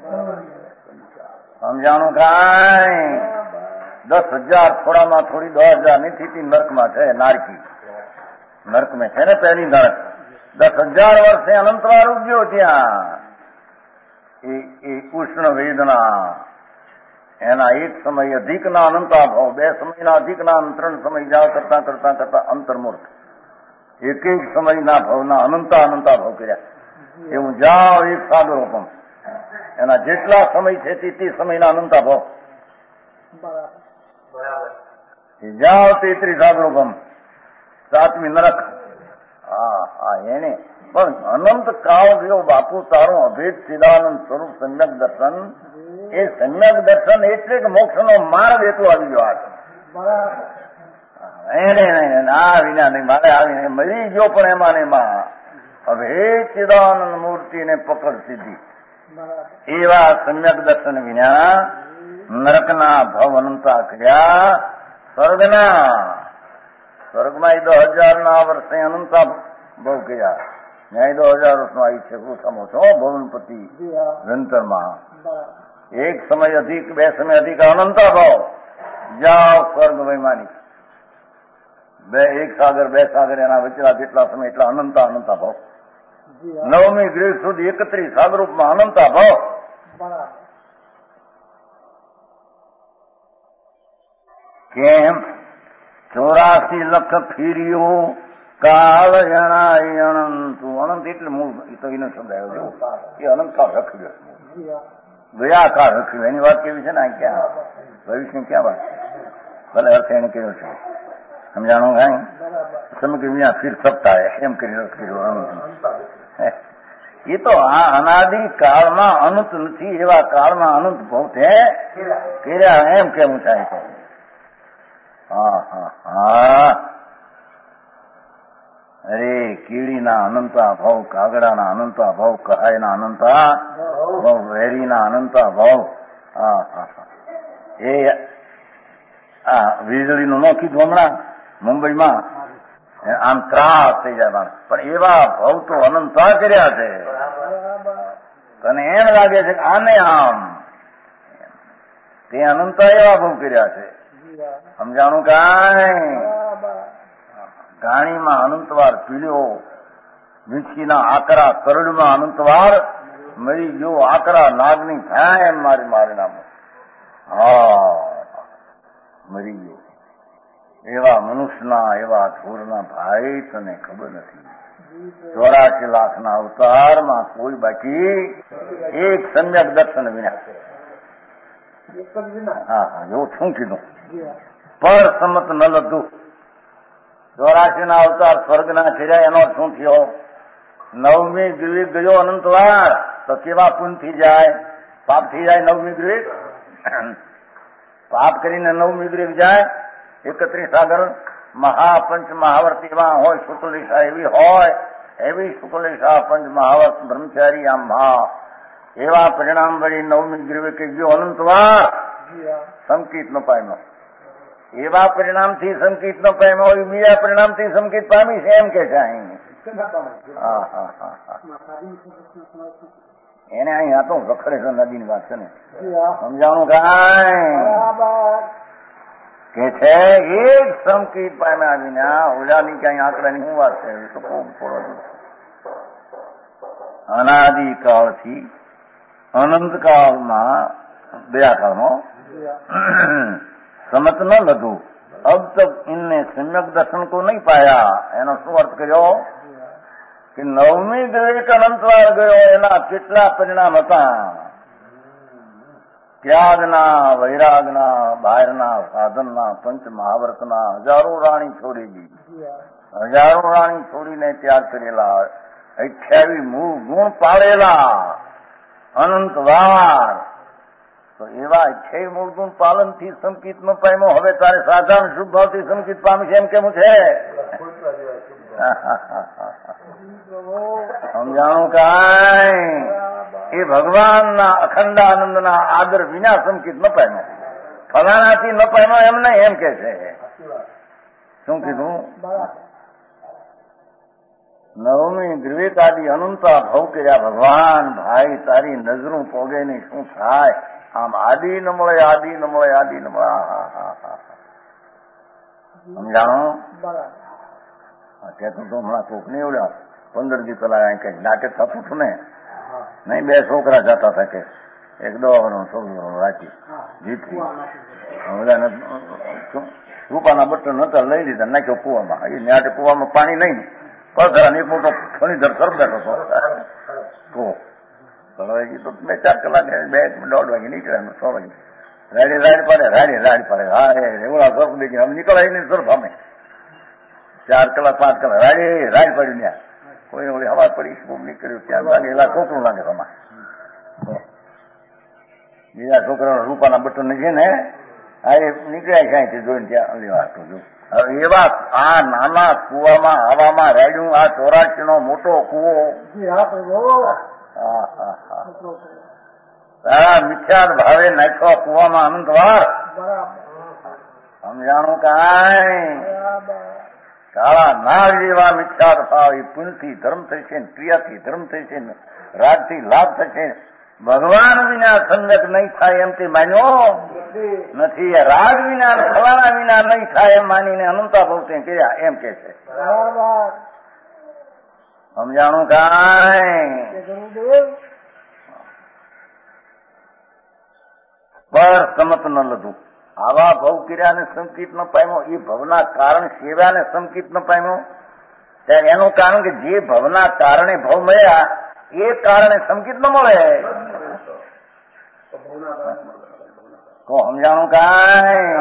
સમજાણું કાંઈ? દસ હજાર થોડામાં થોડી દસ હજાર ની સ્થિતિ નર્કમાં છે. નારકી નર્ક મેં છે ને પહેલી નર્ક. દસ હજાર વર્ષે અનંતવાર ઉપજ્યો ત્યાં. એ ઉષ્ણ વેદના એના એક સમય અધિકના અનંતા ભાવ, બે સમયના અધિકના ત્રણ સમય જાવ કરતા કરતા કરતા અંતર્મૂર્ત એક એક સમયના ભાવના અનંતા અનંતા ભાવ કર્યા. એવું જાઓ એક સાદો હુકમ એના જેટલા સમય છે તે સમયના અનંતા ભાવ જાઓ તેત્રીસ સાદો હુકમ સાતમી નરક. હા હા એને પણ અનંત કાળ ગયો બાપુ તારું અભેદ ચિદાનંદ સ્વરૂપ સમ્યક દર્શન. એ સમ્યક દર્શન એટલે કે મોક્ષનો માર્ગ એટલો આવી ગયો. એને આ વિના નહીં મારે આવીને મરી ગયો પણ એમાં ને એમાં અભેદ ચિદાનંદ મૂર્તિને પકડ સીધી. એવા સમ્યક દર્શન વિના નરકના ભવ અનંતા કર્યા. સ્વર્ગના સ્વર્ગમાં એ દસ હજાર ના વર્ષે અનંતા ભવ કર્યા. ન્યાય દસ હજાર વર્ષનો આવી છે. સમો છો ભવનપતિ રંતરમાં એક સમય અધિક બે સમય અધિક અનંતા ભાવ. જાઓ સ્વર્ગ વૈમાનિક બે એક સાગર બે સાગર એના વચ્ચેના જેટલા સમય એટલા અનંતા અનંતા ભાવ. નવમી ગ્રેડ સુધી એકત્રીસ સાગરૂપમાં અનંતા ભાવ. કેમ? ચોરાસી લખ ફીર્યો કાળ જણાય અનંતુ. અનંત એટલે મૂળ એ તો એનો શબ્દ આવ્યો એ અનંત કાળ રખ્યું ગયા કાળ રખ્યું એની વાત કેવી છે ને આ ક્યાં ભવિષ્ય ક્યાં વાત છે? ભલે અર્થ એને કેવો છે સમજાણું કાંઈ સમય કે ત્યાં ફીર સત્તા એમ કરી રખ્યું એ તો આ અનાદિ કાળમાં અનંત નથી એવા કાળમાં અનંત ભાવ છે કર્યા એમ કેવું થાય છે. હા હા હા અરે કીડીના અનંતા ભાવ, કાગડાના અનંતા ભાવ, કહાયના અનંતા ભાવ, વેરીના અનંતા ભાવ. હા હા એ આ વીજળીનું ન કીધું હમણાં મુંબઈમાં, આમ ત્રાસ થઈ જાય માણસ. પણ એવા ભાવ તો અનંતા કર્યા છે, તને એમ લાગે છે કે આને આમ તે અનંતા એવા ભાવ કર્યા છે. સમજાણું કાંઈ? ગાણીમાં અનંતવાર પીળ્યો, વીંછીના આકરા કરડમાં અનંતવાર મરી ગયો, આકરા નાગની થાય એમ મારી મારી નામો. હા મરી ગયો. એવા મનુષ્યના એવા ધૂરના ભાઈ તને ખબર નથી. ચોરાશી લાખના અવતારમાં કોઈ બાકી એક સમ્યક દર્શન વિના. હા હા એવું શું કીધું? પર સમત ન લધું. ચોરાશી ના અવતાર સ્વર્ગના થયા એનો શું થયો? નવમી ગ્રીક ગયો અનંતવાર તો કેવા પુન થઈ જાય? પાપ થઈ જાય નવમી ગ્રીક. પાપ કરીને નવમી ગ્રીક જાય. એકત્રીસ સાગર મહાપંચ મહાવર્તીમાં હોય, શુક્લિશા એવી હોય, એવી શુક્લિશા પંચ મહાવર્ત બ્રહ્મચારી આમ મહા એવા પરિણામ વળી નવમી ગ્રીવે કે ગયો અનંતવાર સંકિત ન પામ્યો. એવા પરિણામથી સંકિત ન પામ્યો હોય, બીજા પરિણામથી સંકિત પામી છે એમ કે છે અહીં. હા હા હા હા એને અહીં હતો રખડે છે નદીની વાત છે ને. સમજાણું કાંઈ? કે છે એક સંકિત પામ્યા વિના ઓલાની ક્યાંય આંકડાની શું વાત છે? તો ખૂબ થોડો અનાદિકાળથી અનંતકાળમાં દયા કાળમાં समत न लधु, अब तक इनने सम्यक दर्शन को नहीं पाया. એનો શું અર્થ કર્યો? કે નવમી ગ્રીક અનંતવાર ગયો એના કેટલા પરિણામ હતા? ત્યાગના, વૈરાગના, બહારના સાધનના, પંચ મહાવર્તના, હજારો રાણી છોડી દીધી, હજારો રાણી છોડીને ત્યાગ કરેલા, અઠ્યાવીસ મૂળ ગુણ પાળેલા અનંતવાર. તો એવા અઠ્યાવીસ મૂળ ગુણ પાલન થી સંકિત ન પામ્યો. હવે તારે સાધારણ શુભ ભાવથી સંકિત પામશે એમ કેવું છે? સમજાણું કાંઈ? એ ભગવાનના અખંડાનંદના આદર વિના સંકિત ન પામ્યો. ફલાણાથી ન પામ્યો એમ નહીં એમ કે છે. શું કીધું? નવમી દ્વિવેકાદી અનંતા ભાવ કર્યા ભગવાન. ભાઈ તારી નજરું પોગે નહીં શું થાય? આમ આદિ ન મળે, આદિ ન મળે, આદિ ન મળે. સમજાણો? ત્યાં તો હમણાં કોક નહીં ઓળ્યા પંદર દી પેલા કઈ નાટક થતું હતું ને, નહીં બે છોકરા જતા હતા કે એક દવાનો છોકરો રાખી જીતથી રૂપાના બટન નતા લઈ લીધા, નાખ્યો કુવામાં. એ નાટક કુવામાં પાણી નહીં, પધરા એક મોટો ફણીધર સર બેઠો હતો. તો તો બે ચાર કલાક બે દોઢ વાગે નીકળ્યા, છ વાગે રાડે રાડ પડે, રાડે રાડ પડે. હા એવડા સર દેખી અમે નીકળાય નહીં સર સામે. ચાર કલાક પાંચ કલાક રાડે રાડ પડ્યું ત્યાં. કોઈ ઓલી હવા પડી ખૂબ નીકળ્યું ત્યાં લાગે એલા છોકરું લાગે તમારે. બીજા છોકરાના રૂપાના બટન છે ને આ એ નીકળ્યા ક્યાંયથી જોઈને ત્યાં લેવા હતું. જો હવે એવા આ નાના કુવામાં હવામાં રાડ્યું. આ ચોરાશી નો મોટો કુવો. તારા મિથ્યાત ભાવે નાખ્યો કુવામાં અનંતવાર. સમજાણું કાંઈ? કાળા નાગ જેવા મિથ્યાત ભાવ. એ પુણ્યથી ધર્મ થશે, ક્રિયાથી ધર્મ થશે, રાગથી લાભ થશે. ભગવાન વિના સંગત નહીં થાય એમ તે માન્યો નથી. રાગ વિના ફલાણા વિના નહીં થાય એમ માનીને અનંતા ભાવ તે કર્યા એમ કે છે. સમજાણું કાંઈ? પર સમત ન લધું. આવા ભવ કર્યાને સંકિત ન પામ્યો. એ ભવના કારણ સેવાને સંકિત ન પામ્યો. ત્યારે એનું કારણ કે જે ભવના કારણે ભવ મળ્યા એ કારણે સંકિત ન મળે. તો સમજાણું કાંઈ?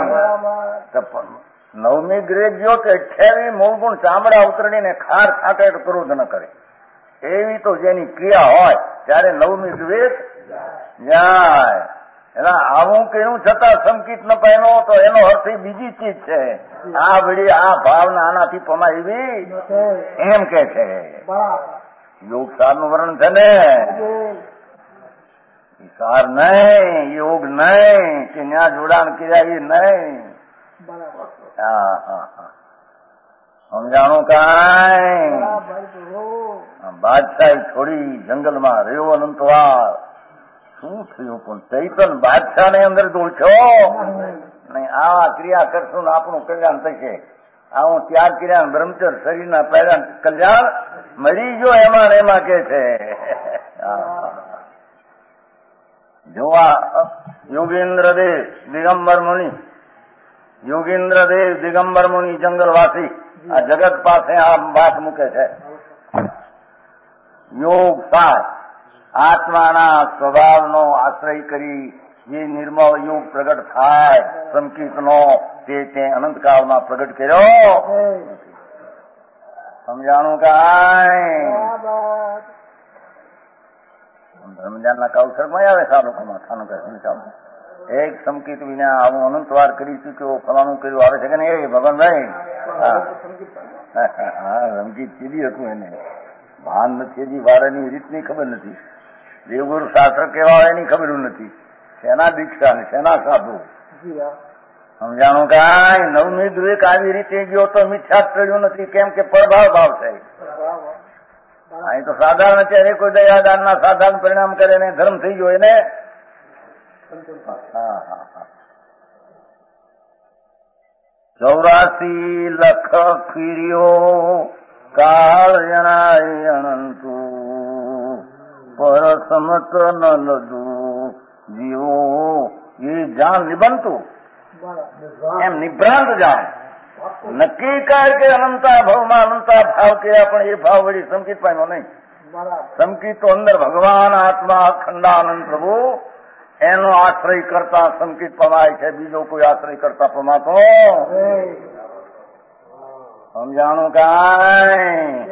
નવમી ગ્રેડ ગયો કે અઠ્યાવીસ મૂળગુણ ચામડા ઉતરણીને ખાર ખાટે તો ક્રોધ ન કરે. એવી તો જેની ક્રિયા હોય ત્યારે નવમી ગ્રેડ જાય. એટલે આવું કહ્યું છતાં સંકિત ન પામ્યો તો એનો અર્થ બીજી ચીજ છે. આ વળી આ ભાવના આનાથી પમાવી એમ કે છે. યોગ સાર નું વર્ણન છે ને, સાર નહીં, યોગ નહીં, કે ત્યાં જોડાણ કર્યા એ નહીં. હા હા હા સમજાણું કાંઈ? બાદશાહી છોડી જંગલમાં રહ્યો અનંતવાર. શું થયું? પણ ચૈતન બાદશાહ ને અંદર દોડ્યો નહીં. આવા ક્રિયા કરશું ને આપણું કલ્યાણ થશે. આવું ત્યાગ કર્યા બ્રહ્મચર શરીરના પહેલા કલ્યાણ મરી ગયો એમાં એમાં કે છે. જોવા યોગેન્દ્ર દેવ દિગંબર મુનિ, યોગેન્દ્ર દેવ દિગંબર મુનિ જંગલવાસી આ જગત પાસે આ વાત મૂકે છે. યોગ સાર આત્માના સ્વભાવનો આશ્રય કરી જે નિર્મળ યોગ પ્રગટ થાય સંકિતનો તે તે અનંતકાળમાં પ્રગટ કર્યો. સમજાણું કાંઈ? રમજાનના કાવસરમાં આવે સાલુકમાં ખાનું કહે એક સંકિત વિના આવું અનંતવાર કરી ચૂક્યો, ફલાણું કર્યું આવે છે કે નહીં? એ ભગવાનભાઈ હા રમકીત સીધી હતું. એને ભાન નથી, હજી વાળાની રીતની ખબર નથી, દેવગુરુ શાસ્ત્ર કેવા હોય એની ખબર નથી, શેના દીક્ષા ને શેના સાધુ. સમજાણું કાંઈ? નવમી દ્વેક આવી રીતે ગયો તો મિથ્યા ચડ્યું નથી. કેમ કે પરભાવ ભાવ છે. અહીં તો સાધારણ અત્યારે કોઈ દયાદાન ના સાધારણ પરિણામ કરે ને ધર્મ થઈ ગયો એને. હા હા હા ચોરાસી લખ ફીર્યો કાળ જણાય અનંતુ પરસમત ન લદું જીવો એ જાણ નિબંધતું એમ નિભ્રાંત જાણ નક્કી કાય કે અનંતા ભાવમાં અનંતા ભાવ કર્યા પણ એ ભાવ વળી સંકિત પામ્યો નહીં. સંકિત તો અંદર ભગવાન આત્મા અખંડાનંદ પ્રભુ એનો આશ્રય કરતા સંકિત પમાય છે. બીજો કોઈ આશ્રય કરતા પમાતો સમજાણું કાંઈ?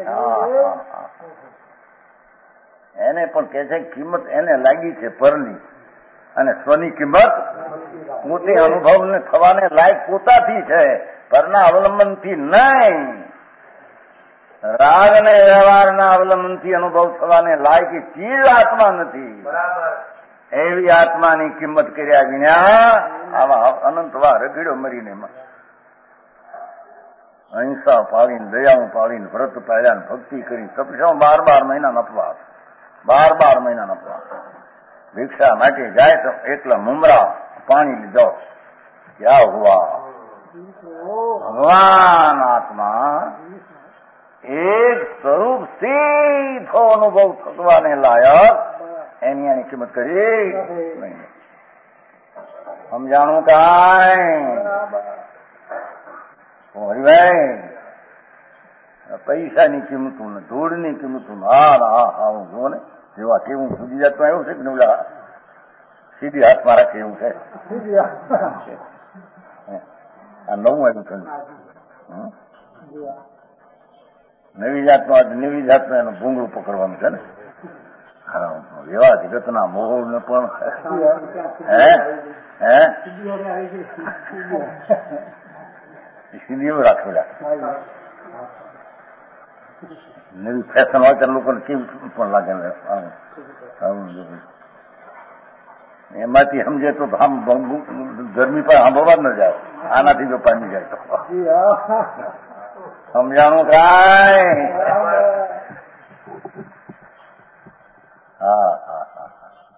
એને પણ કે છે કિંમત એને લાગી છે પરની, અને સ્વની કિંમત પોતે અનુભવને થવાને લાયક પોતાથી છે, પરના અવલંબનથી નહીં. રાગ અને વ્યવહારના અવલંબનથી અનુભવ થવાને લાયક ચીજ આત્મા નથી. એવી આત્માની કિંમત કર્યા વિના આવા અનંતવાર રગડ્યો મરીને. અહિંસા પાળીને, દયાઓ પાળીને, વ્રત પાળ્યા, ભક્તિ કરી, તપસ્યા બાર બાર મહિના નપવાસ, બાર બાર મહિના નપવાસ. ભિક્ષા માટે જાય તો એકલા મુમરા પાણી લીધો. ક્યાં હુઆ? ભગવાન આત્મા એક સ્વરૂપ સીધો અનુભવ થવાને લાયક એની એની કિંમત કરી નહીં. સમજાણું કાંઈ? હરિભાઈ પૈસાની કિંમતું ને ધૂળની કિંમતું હા હા હા હું જુઓ ને જેવા કેવું સુધી જાતમાં એવું છે કે ઓલા સીધી હાથમાં રાખે એવું છે. આ નવું આવ્યું છે નવી જાતમાં, નવી જાતમાં એનું ભૂંગળું પકડવાનું છે ને. એવા જગતના મોહ ને પણ હે હે સીધીઓ રાખેલા નવી ફેશન હોય ત્યારે લોકોને કેવું પણ લાગે. એમાંથી સમજે તો આમ ગરમી પણ સાંભળવા જ ન જાય. આનાથી જો પામી જાય તો સમજાણું કાંઈ? હા હા હા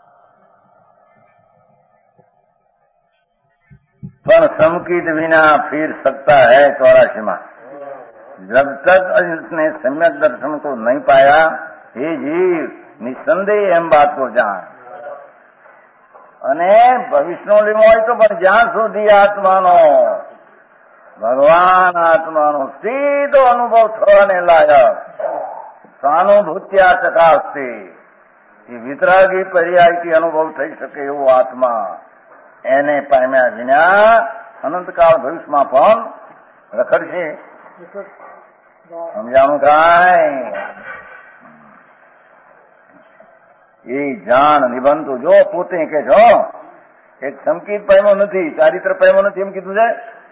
પણ संकित बिना फिर सकता है चौरासी में. जब तक इसने सम्यक दर्शन को नहीं पाया हे जीव निसंदेह एम बात को जान. અને ભવિષ્યનો લીમો હોય તો પણ જ્યાં સુધી આત્માનો ભગવાન આત્માનો સીધો અનુભવ થવાને લાયક સાનુભૂત્યા ચકાસતી એ વિતરાગી પર્યાયથી અનુભવ થઈ શકે એવો આત્મા એને પામ્યા વિના અનંતકાળ ભવિષ્યમાં પણ રખડશે. સમજાણું કાંઈ? એ જાણ નિબંધો જો પોતે કે છો એક સંકિત પામ્યો નથી, ચારિત્ર પામ્યો નથી એમ કીધું છે.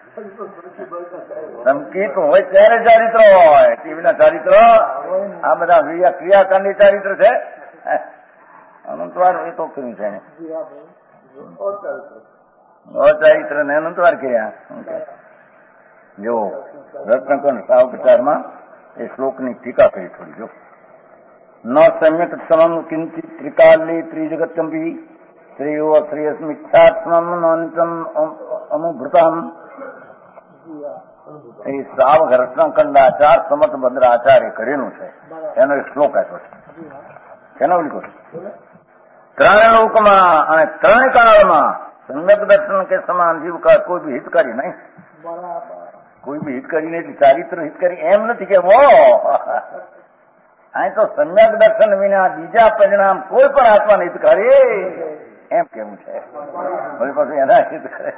સંકિત હોય ત્યારે ચારિત્ર હોય, ટીવીના ચારિત્ર આ બધા ક્રિયાકાંડી ચારિત્ર છે. અનંતવાર એ તો કર્યું છે એને અચારિત્ર ને અનંતવાર કર્યા. જો રત્નકંડ સાવકચારમાં એ શ્લોકની ટીકા કરી થોડી. જો ન સમ્યક સમમ કિંચિત ત્રિકાલી ત્રિજગત્યંપી શ્રેયો શ્રેયસ્મિચ્છાત્મમ નંતમ અનુભૃતમ. એ સાવક રત્નકંડાચાર સમર્થ ભદ્રાચાર્ય કરેલું છે. એનો એક શ્લોક આપ્યો છે. એનો લીધો ત્રણ લોકમાં અને ત્રણ કાળમાં સમ્યક દર્શન કે સમાન જીવ કા કોઈ બી હિતકારી નહીં. કોઈ બી હિતકારી નહીં, ચારિત્ર હિતકારી એમ નથી કે વો અહીં તો સમ્યક દર્શન વિના બીજા પરિણામ કોઈ પણ આત્માને હિતકારી એમ કેવું છે. પછી એના હિત કરે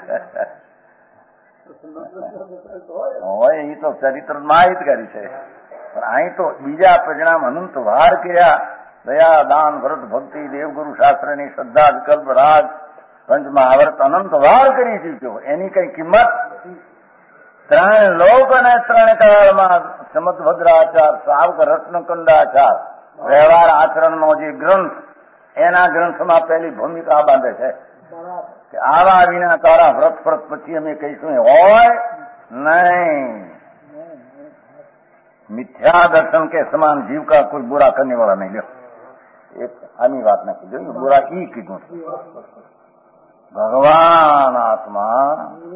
હોય એ તો ચરિત્રમાં હિતકારી છે, પણ અહીં તો બીજા પરિણામ અનંત વાર કર્યા. દયા દાન વ્રત ભક્તિ દેવગુરુ શાસ્ત્રની શ્રદ્ધા વિકલ્પ રાગ પંચ મહાવ્રત અનંત વાર કરી ચૂક્યો. એની કઈ કિંમત ત્રણ લોક અને ત્રણ કાળમાં સમતભદ્રાચાર સાવક રત્નકંડાચાર વ્યવહાર આચરણનો જે ગ્રંથ એના ગ્રંથમાં પહેલી ભૂમિકા બાંધે છે કે આવા વિના તારા વ્રત વ્રત પછી અમે કહીશું હોય નહીં. મિથ્યા દર્શન કે સમાન જીવ કા કોઈ બુરા કરને વાળા નહીં. લ્યો એક આની વાત નથી જોયું, બુરા ઈ કીધું. ભગવાન આત્મા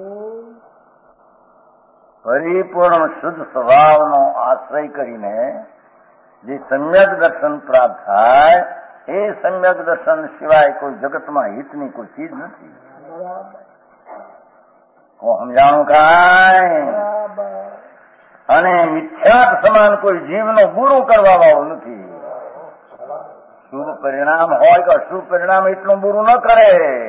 પરિપૂર્ણ શુદ્ધ સ્વભાવનો આશ્રય કરીને જે સમ્યક દર્શન પ્રાપ્ત થાય એ સમ્યક દર્શન સિવાય કોઈ જગતમાં હિતની કોઈ ચીજ નથી. હું સમજાણું કાંઈ અને મિથ્યાત સમાન કોઈ જીવનું બુરું કરવા વાળું નથી. શુભ પરિણામ હોય કે અશુભ પરિણામ એટલું બુરું ન કરે.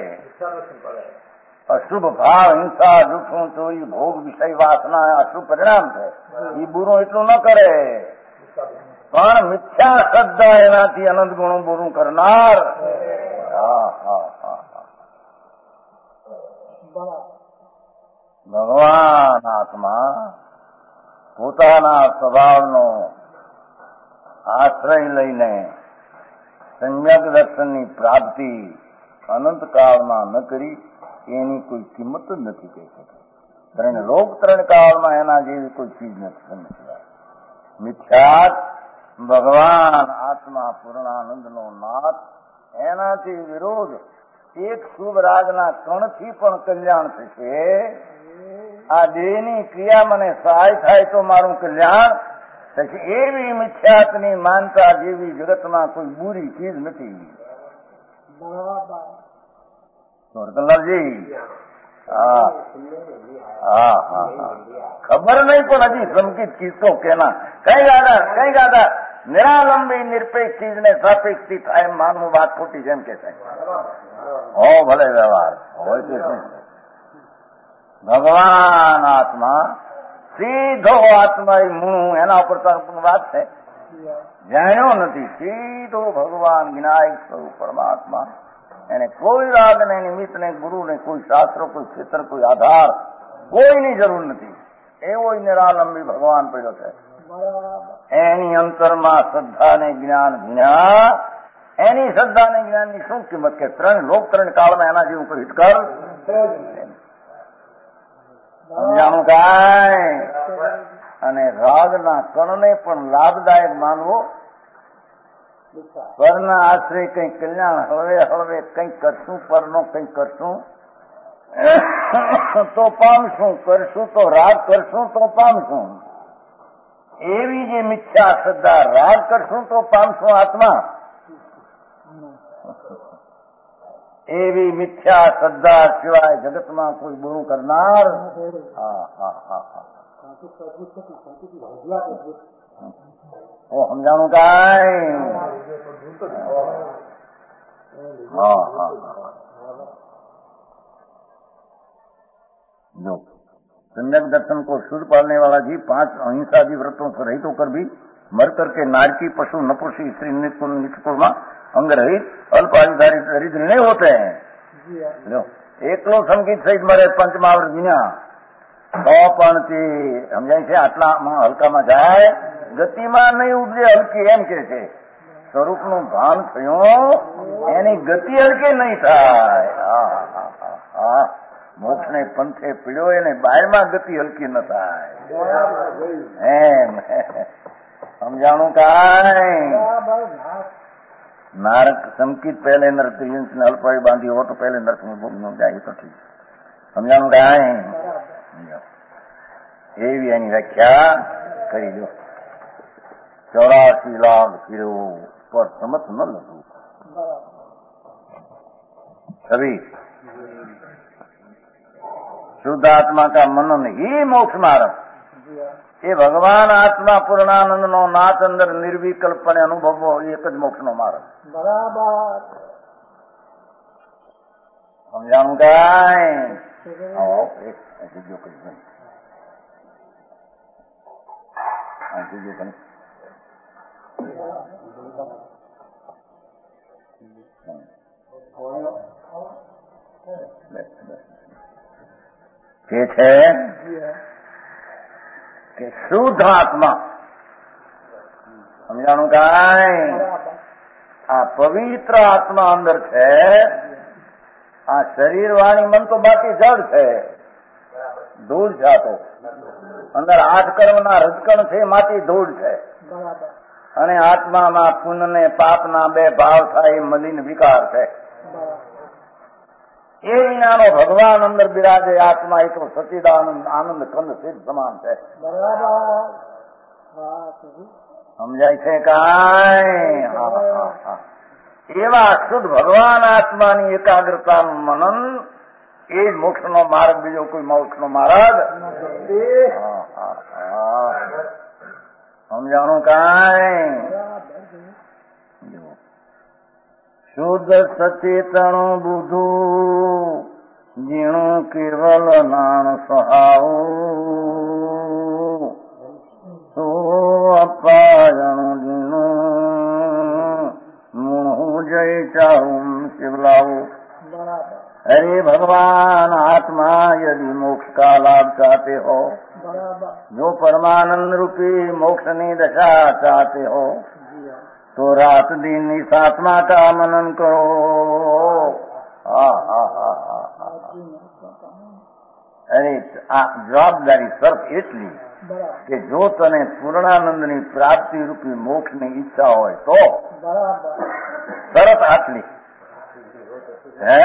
અશુભ ભાવ હિંસા જૂઠું ચોરી ભોગ વિષય વાસના અશુભ પરિણામ છે, એ બુરું એટલું ન કરે. પણ મિથ્યા શ્રદ્ધા એનાથી અનંત ગુણું બુરું કરનાર ભગવાન આત્મા પોતાના સ્વભાવનો આશ્રય લઈને સમ્યક દર્શનની પ્રાપ્તિ અનંત કાળમાં ન કરી એની કોઈ કિંમત જ નથી કહી શકે. ત્રણ લોક ત્રણ કાળમાં એના જેવી કોઈ ચીજ નથી સમજાય. મિથ્યાત ભગવાન આત્મા પૂર્ણાનંદનો નાથ એનાથી વિરોધ એક શુભ રાજના કણથી પણ કલ્યાણ થશે. આ દેહની ક્રિયા મને સહાય થાય તો મારું કલ્યાણ થશે. એવી મિથ્યાતની માનતા જેવી જગતમાં કોઈ બુરી ચીજ નથી. સુરકલાલજી હા હા હા હા ખબર નહીં પણ હજી સંકિત કિસ્સો કેના કઈ દાદા કઈ દાદા નિરાલંબી નિરપેક્ષ ચીજને સાપેક્ષથી થાય એમ માનવું વાત ખોટી છે એમ કે છે. હો ભલે વ્યવહાર હોય તે શું ભગવાન આત્મા સીધો આત્મા એ મૂળ એના ઉપર વાત છે. જાણ્યો નથી સીધો ભગવાન વિનાયક સ્વરૂપ પરમાત્મા. એને કોઈ રાગ ને નિમિત્ત ને ગુરુ ને કોઈ શાસ્ત્ર કોઈ ક્ષેત્ર કોઈ આધાર કોઈની જરૂર નથી. એવો નિરાલંબી ભગવાન પડ્યો છે. એની અંતરમાં શ્રદ્ધા ને જ્ઞાન વિના એની શ્રદ્ધા ને જ્ઞાનની શું કિંમત કે ત્રણ લોક ત્રણ કાળમાં એના જેવું કોઈ હિતકર સમજાણું કાંઈ. અને રાગના કણને પણ લાભદાયક માનવો. પરના આશ્રય કંઈક કલ્યાણ હળવે હળવે કંઈક કરશું, પરનો કંઈક કરશું તો પામશું, કરશું તો રાગ કરશું તો પામશું. એવી જે મિથ્યા શ્રદ્ધા રાગ કરશું તો પામશું આત્મા. એવી મિથ્યા શ્રદ્ધા સિવાય જગતમાં કોઈ બુરું કરનાર હા હા હા હા ઓ સમજાણું કાંઈ. હા હા જો सम्यक दर्शन को शुद्ध पालने वाला जीव पांच अहिंसादी व्रतों से रहित होकर भी मर करके नारकी पशु नपुंसक स्त्री निष्कुल निष्कुल अंग रहित अल्प आयुधारी दरिद्र नहीं होते हैं. लो એકલો સંકિત સહિત મરે પંચમાવૃત વિના તો પણ તે સમજાય છે આટલામાં હલકામાં જાય, ગતિમાં નહીં ઉપજે હલકી એમ કે છે. સ્વરૂપનું ભાન થયું એની ગતિ હલકી નહીં થાય. હા, મોક્ષ ને પંથે પીડ્યો એને બહારમાં ગતિ હલકી ન થાય એમ સમજાણું. કાંઈ નારક સંકિત પહેલે નર્ક ને અલ્પાઈ બાંધી હો તો પહેલે નર્ક में ભોગ ન જાય તો ઠીક. સમજાણું. કાંઈ એવી એની વ્યાખ્યા કરી દો. ચોરાસી લાખ કિલો પર સમત ન લખું. छवि शुद्ध आत्मा का मनन ही मोक्ष मार्ग. એ ભગવાન આત્મા પૂર્ણાનંદ નો નાથ અંદર નિર્વિકલ્પણે અનુભવવો એક જ મોક્ષ નો માર્ગ. બરાબર સમજાણું. કાંઈ બીજો કઈ બીજો કઈ જે છે કે શુદ્ધ આત્મા. સમજાણું. કાંઈ આ પવિત્ર આત્મા અંદર છે. આ શરીર વાણી મન તો બાકી જડ છે, ધૂળ છે. આ તો અંદર આઠ કર્મના રજકણ છે, માટી ધૂળ છે. અને આત્મામાં પુણ્ય ને પાપના બે ભાવ થાય, મલિન વિકાર છે. એ વિનાનો ભગવાન અંદર બિરાજે આત્મા એક સચિદાનંદ આનંદ કંદ સિદ્ધ સમાન છે. સમજાય છે. કાંઈ એવા શુદ્ધ ભગવાન આત્માની એકાગ્રતાનું મનન એ જ મોક્ષનો માર્ગ. બીજો કોઈ મોક્ષનો માર્ગ સમજાણું. કાંઈ શુદ્ધ સચેતણું બુધું જીણું કેવલ નાણ સહાવું તો અપાયણું જીણું મુણું જય ચાહું શિવલાવું. अरे भगवान आत्मा यदि मोक्ष का लाभ चाहते हो, जो परमानंद रूपी मोक्ष ની दशा चाहते हो, तो रात दिन इस आत्मा का मनन करो. अरे આ જવાબદારી સર્ફ એટલી કે જો તને પૂર્ણાનંદની પ્રાપ્તિ રૂપી મોક્ષની ઈચ્છા હોય તો શરત આટલી હે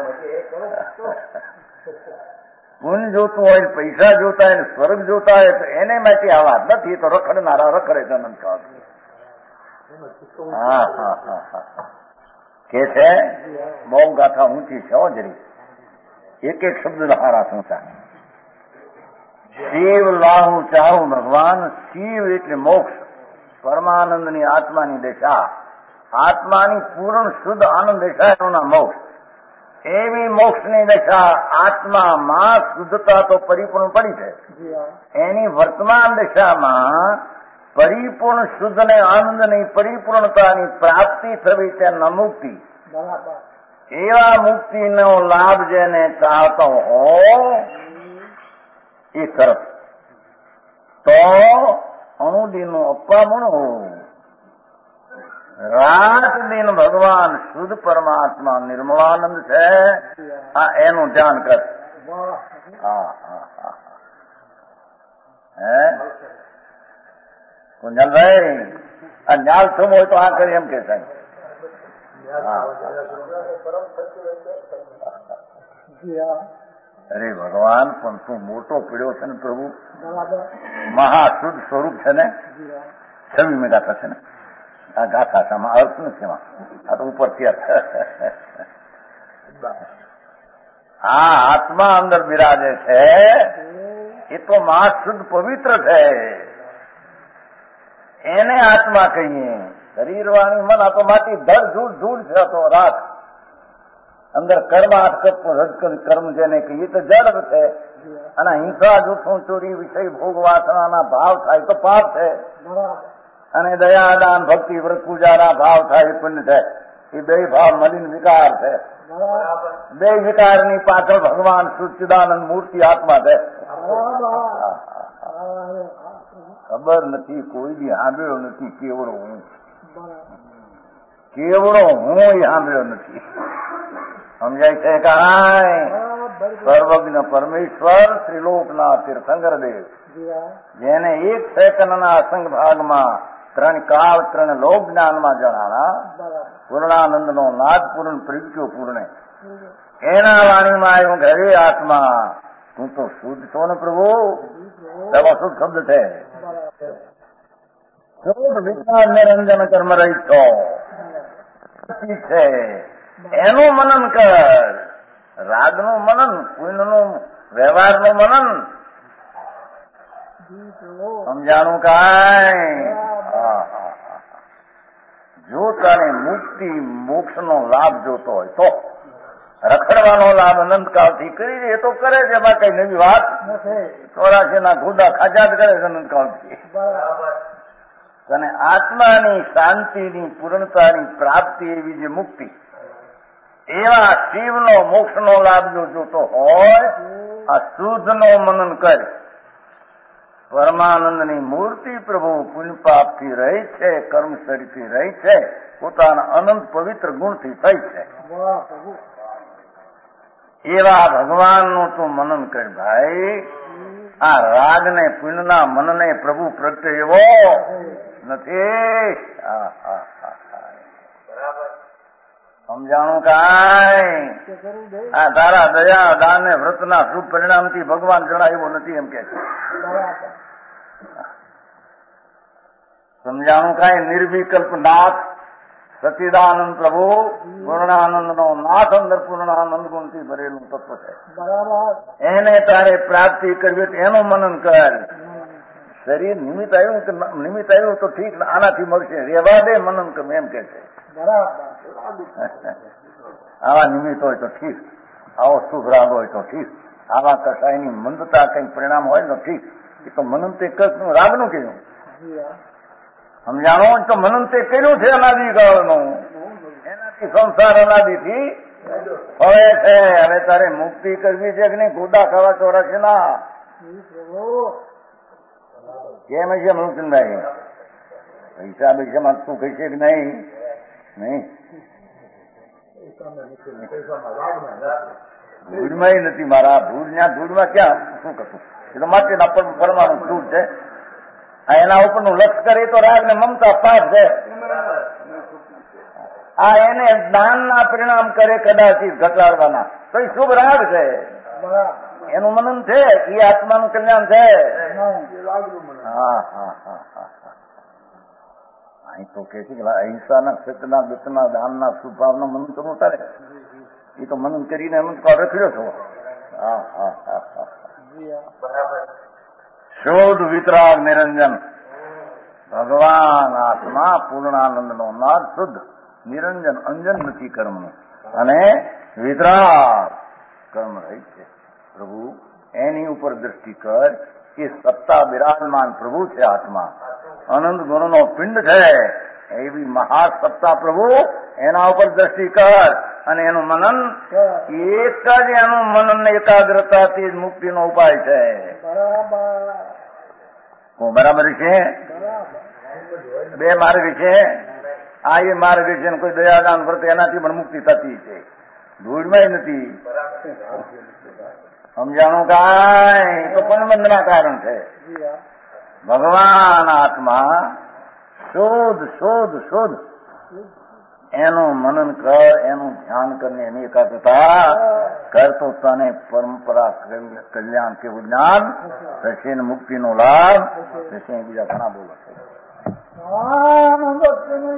પુણ્ય જોતું હોય, પૈસા જોતા હોય, સ્વર્ગ જોતા હોય તો એને માટે આ વાત નથી. તો રખડનારા રખડે છે અનંત કાળ. હા હા હા હા કે છે બહુ ગાથા ઊંચી છે જરી. એક એક શબ્દ હારા સંસાર. શિવ લાહુ ચાહું ભગવાન. શિવ એટલે મોક્ષ, પરમાનંદની આત્માની દશા, આત્માની પૂર્ણ શુદ્ધ આનંદ દશા એનું મોક્ષ. એવી મોક્ષની દશા આત્મામાં શુદ્ધતા તો પરિપૂર્ણ પડી છે. એની વર્તમાન દશામાં પરિપૂર્ણ શુદ્ધ ને આનંદની પરિપૂર્ણતાની પ્રાપ્તિ થવી તેના મુક્તિ. એવા મુક્તિનો લાભ જેને ચાહતો હો એ તરફ તો અણુદીનું અપામણું રાત દિન ભગવાન શુદ્ધ પરમાત્મા નિર્મળાનંદ છે. આ એનું ધ્યાન કર. હા હા હા હે કુંજલભાઈ આ ન્યાલ શું હોય તો આ કરી એમ કે સાહેબ. અરે ભગવાન પણ તું મોટો પીડ્યો છે ને પ્રભુ. મહાશુદ્ધ સ્વરૂપ છે ને. છવ્વી મેં ગાથા છે ને. આ ગાથા છે આમાં અર્થ નથી. એમાં આ તો ઉપરથી આ આત્મા અંદર બિરાજે છે એ તો મહાશુદ્ધ પવિત્ર છે. એને આત્મા કહીએ. શરીર વાણી મન આ તો માટી ધડ ધૂળ ધૂળ છે. તો રાખ અંદર કર્મ આટકપ રજકન કર્મ જેને કહીએ તો જડ છે. અને હિંસા જૂઠું ચોરી વિષય ભોગ વાસનાના ભાવ થાય તો પાપ છે. અને દયા દાન ભક્તિ વ્રત પૂજાના ભાવ થાય એ પુણ્ય છે. એ બે ભાવ મલિન વિકાર છે. બે વિકારની પાછળ ભગવાન સચ્ચિદાનંદ મૂર્તિ આત્મા છે. ખબર નથી, કોઈ બી સાંભળ્યો નથી કેવડો હું, કેવડો હું એ સાંભળ્યો નથી. સમજાય છે કાંઈ? સર્વજ્ઞ પરમેશ્વર ત્રિલોકના તીર્થંકર દેવ, જેને એક સેકન્ડના અસંગ ભાગમાં ત્રણ કાળ ત્રણ લોક જ્ઞાનમાં જણાણા પૂર્ણાનંદ નો નાદ પૂર્ણ પ્રજ્ઞો પૂર્ણ, એના વાણીમાં આવ્યું કે હરે આત્મા તું તો શુદ્ધ છો ને પ્રભુ. એવો શુદ્ધ શબ્દ છે. શુદ્ધ વિજ્ઞાન નિરંજન કર્મ રહી છો છે, એનું મનન કર. રાગનું મનન, પુણ્યનું વ્યવહારનું મનન સમજાણું કાંઈ? જો તારે મુક્તિ મોક્ષ નો લાભ જોતો હોય તો રખડવાનો લાભ અનંતકાળથી કરી દે તો કરે છે. એમાં કઈ નવી વાત ચોરાશી ના ઘોડા ખાજાદ કરે છે અનંતકાળથી. અને આત્માની શાંતિની પૂર્ણતાની પ્રાપ્તિ એવી જે મુક્તિ, એવા શિવનો મોક્ષનો લાભ જો જોતો હોય આ શુદ્ધનો મનન કરે. પરમાનંદની મૂર્તિ પ્રભુ પુણ્ય પાપથી રહી છે, કર્મ શરીરથી રહી છે, પોતાના અનંત પવિત્ર ગુણથી થઈ છે. એવા ભગવાનનું તું મનન કર ભાઈ. આ રાગને પુણ્યના મનને પ્રભુ પ્રત્યે એવો નથી. સમજાણું કાંઈ? આ તારા દયા દાન ને વ્રતના શુભ પરિણામથી ભગવાન જણાવ્યો નથી એમ કે છે. સમજાણું કાંઈ? નિર્વિકલ્પ નાથ સચિદાનંદ પ્રભુ પૂર્ણાનંદ નો નાથ અંદર પૂર્ણાનંદ ગુણથી ભરેલું તત્વ છે. એને તારે પ્રાપ્તિ કરવી એનું મનન કર. શરીર નિમિત્ત આવ્યું કે નિમિત્ત આવ્યું તો ઠીક, આનાથી મળશે, રેવા દે મનન કર એમ કે છે. આવા નિમિત્ત હોય તો ઠીક, આવો શુભ રાગ હોય તો ઠીક, આવા કસાયની મંદતા કઈ પરિણામ હોય તો ઠીક. એ તો મનન તે રાગનું કહ્યું. સમજાણો તો મનન તે કર્યું છે અનાદિકાળનું, એનાથી સંસાર અનાદિથી હવે છે. હવે તારે મુક્તિ કરવી છે કે નહીં? ગોડા ખાવા ચોરાશે ના કેમ છે મનુચંદભાઈ? પૈસા પૈસામાં તું કહી છે કે નહીં? નહીં, ધૂળમાં નથી મારા. ધૂળ ત્યાં ધૂળમાં ક્યાં શું કરતું? એ તો માટે પરમાણુ ધૂળ છે. એના ઉપરનું લક્ષ કરે તો રાગ ને મમતા પાપ છે. આ એને દાનના પરિણામ કરે કદાચ ઘટાડવાના તો એ શુભ રાગ છે, એનું મનન છે, એ આત્માનું કલ્યાણ છે. હા હા હા હા અહીં તો કે છે કે અહિંસાના સત્યના દત્તના દાનના શુભાવના મનન કરવું તારે. એ તો મનન કરીને એમ રખડ્યો છો. હા હા હા હા શોધ વિતરાગ નિરંજન ભગવાન આત્મા પૂર્ણાનંદ નો નાદ શુદ્ધ નિરંજન, અંજન નથી કર્મનું, અને વિતરાગ કર્મ રહી છે. પ્રભુ એની ઉપર દ્રષ્ટિ કર. એ સત્તા બિરાજમાન પ્રભુ છે. આત્મા અનંત ગુણનો પિંડ છે. એવી મહાસત્તા પ્રભુ, એના ઉપર દ્રષ્ટિ કર અને એનું મનન. એક જ એનું મનન એકાગ્રતાથી જ મુક્તિનો ઉપાય છે. બરાબર છે? બે માર્ગ છે. આ એ માર્ગ છે, કોઈ દયાદાન વ્રત એનાથી પણ મુક્તિ થતી છે, ધૂળમાં નથી. સમજાણું કાંઈ? તો પણ બંધના કારણ છે. ભગવાન આત્મા શોધ શોધ શોધ એનું મનન કર, એનું ધ્યાન કરીને એની એકાગ્રતા કર તો તને પરંપરા કલ્યાણ કેવું જ્ઞાન થશે ને મુક્તિનો લાભ થશે. બીજા ઘણા બોલો છે.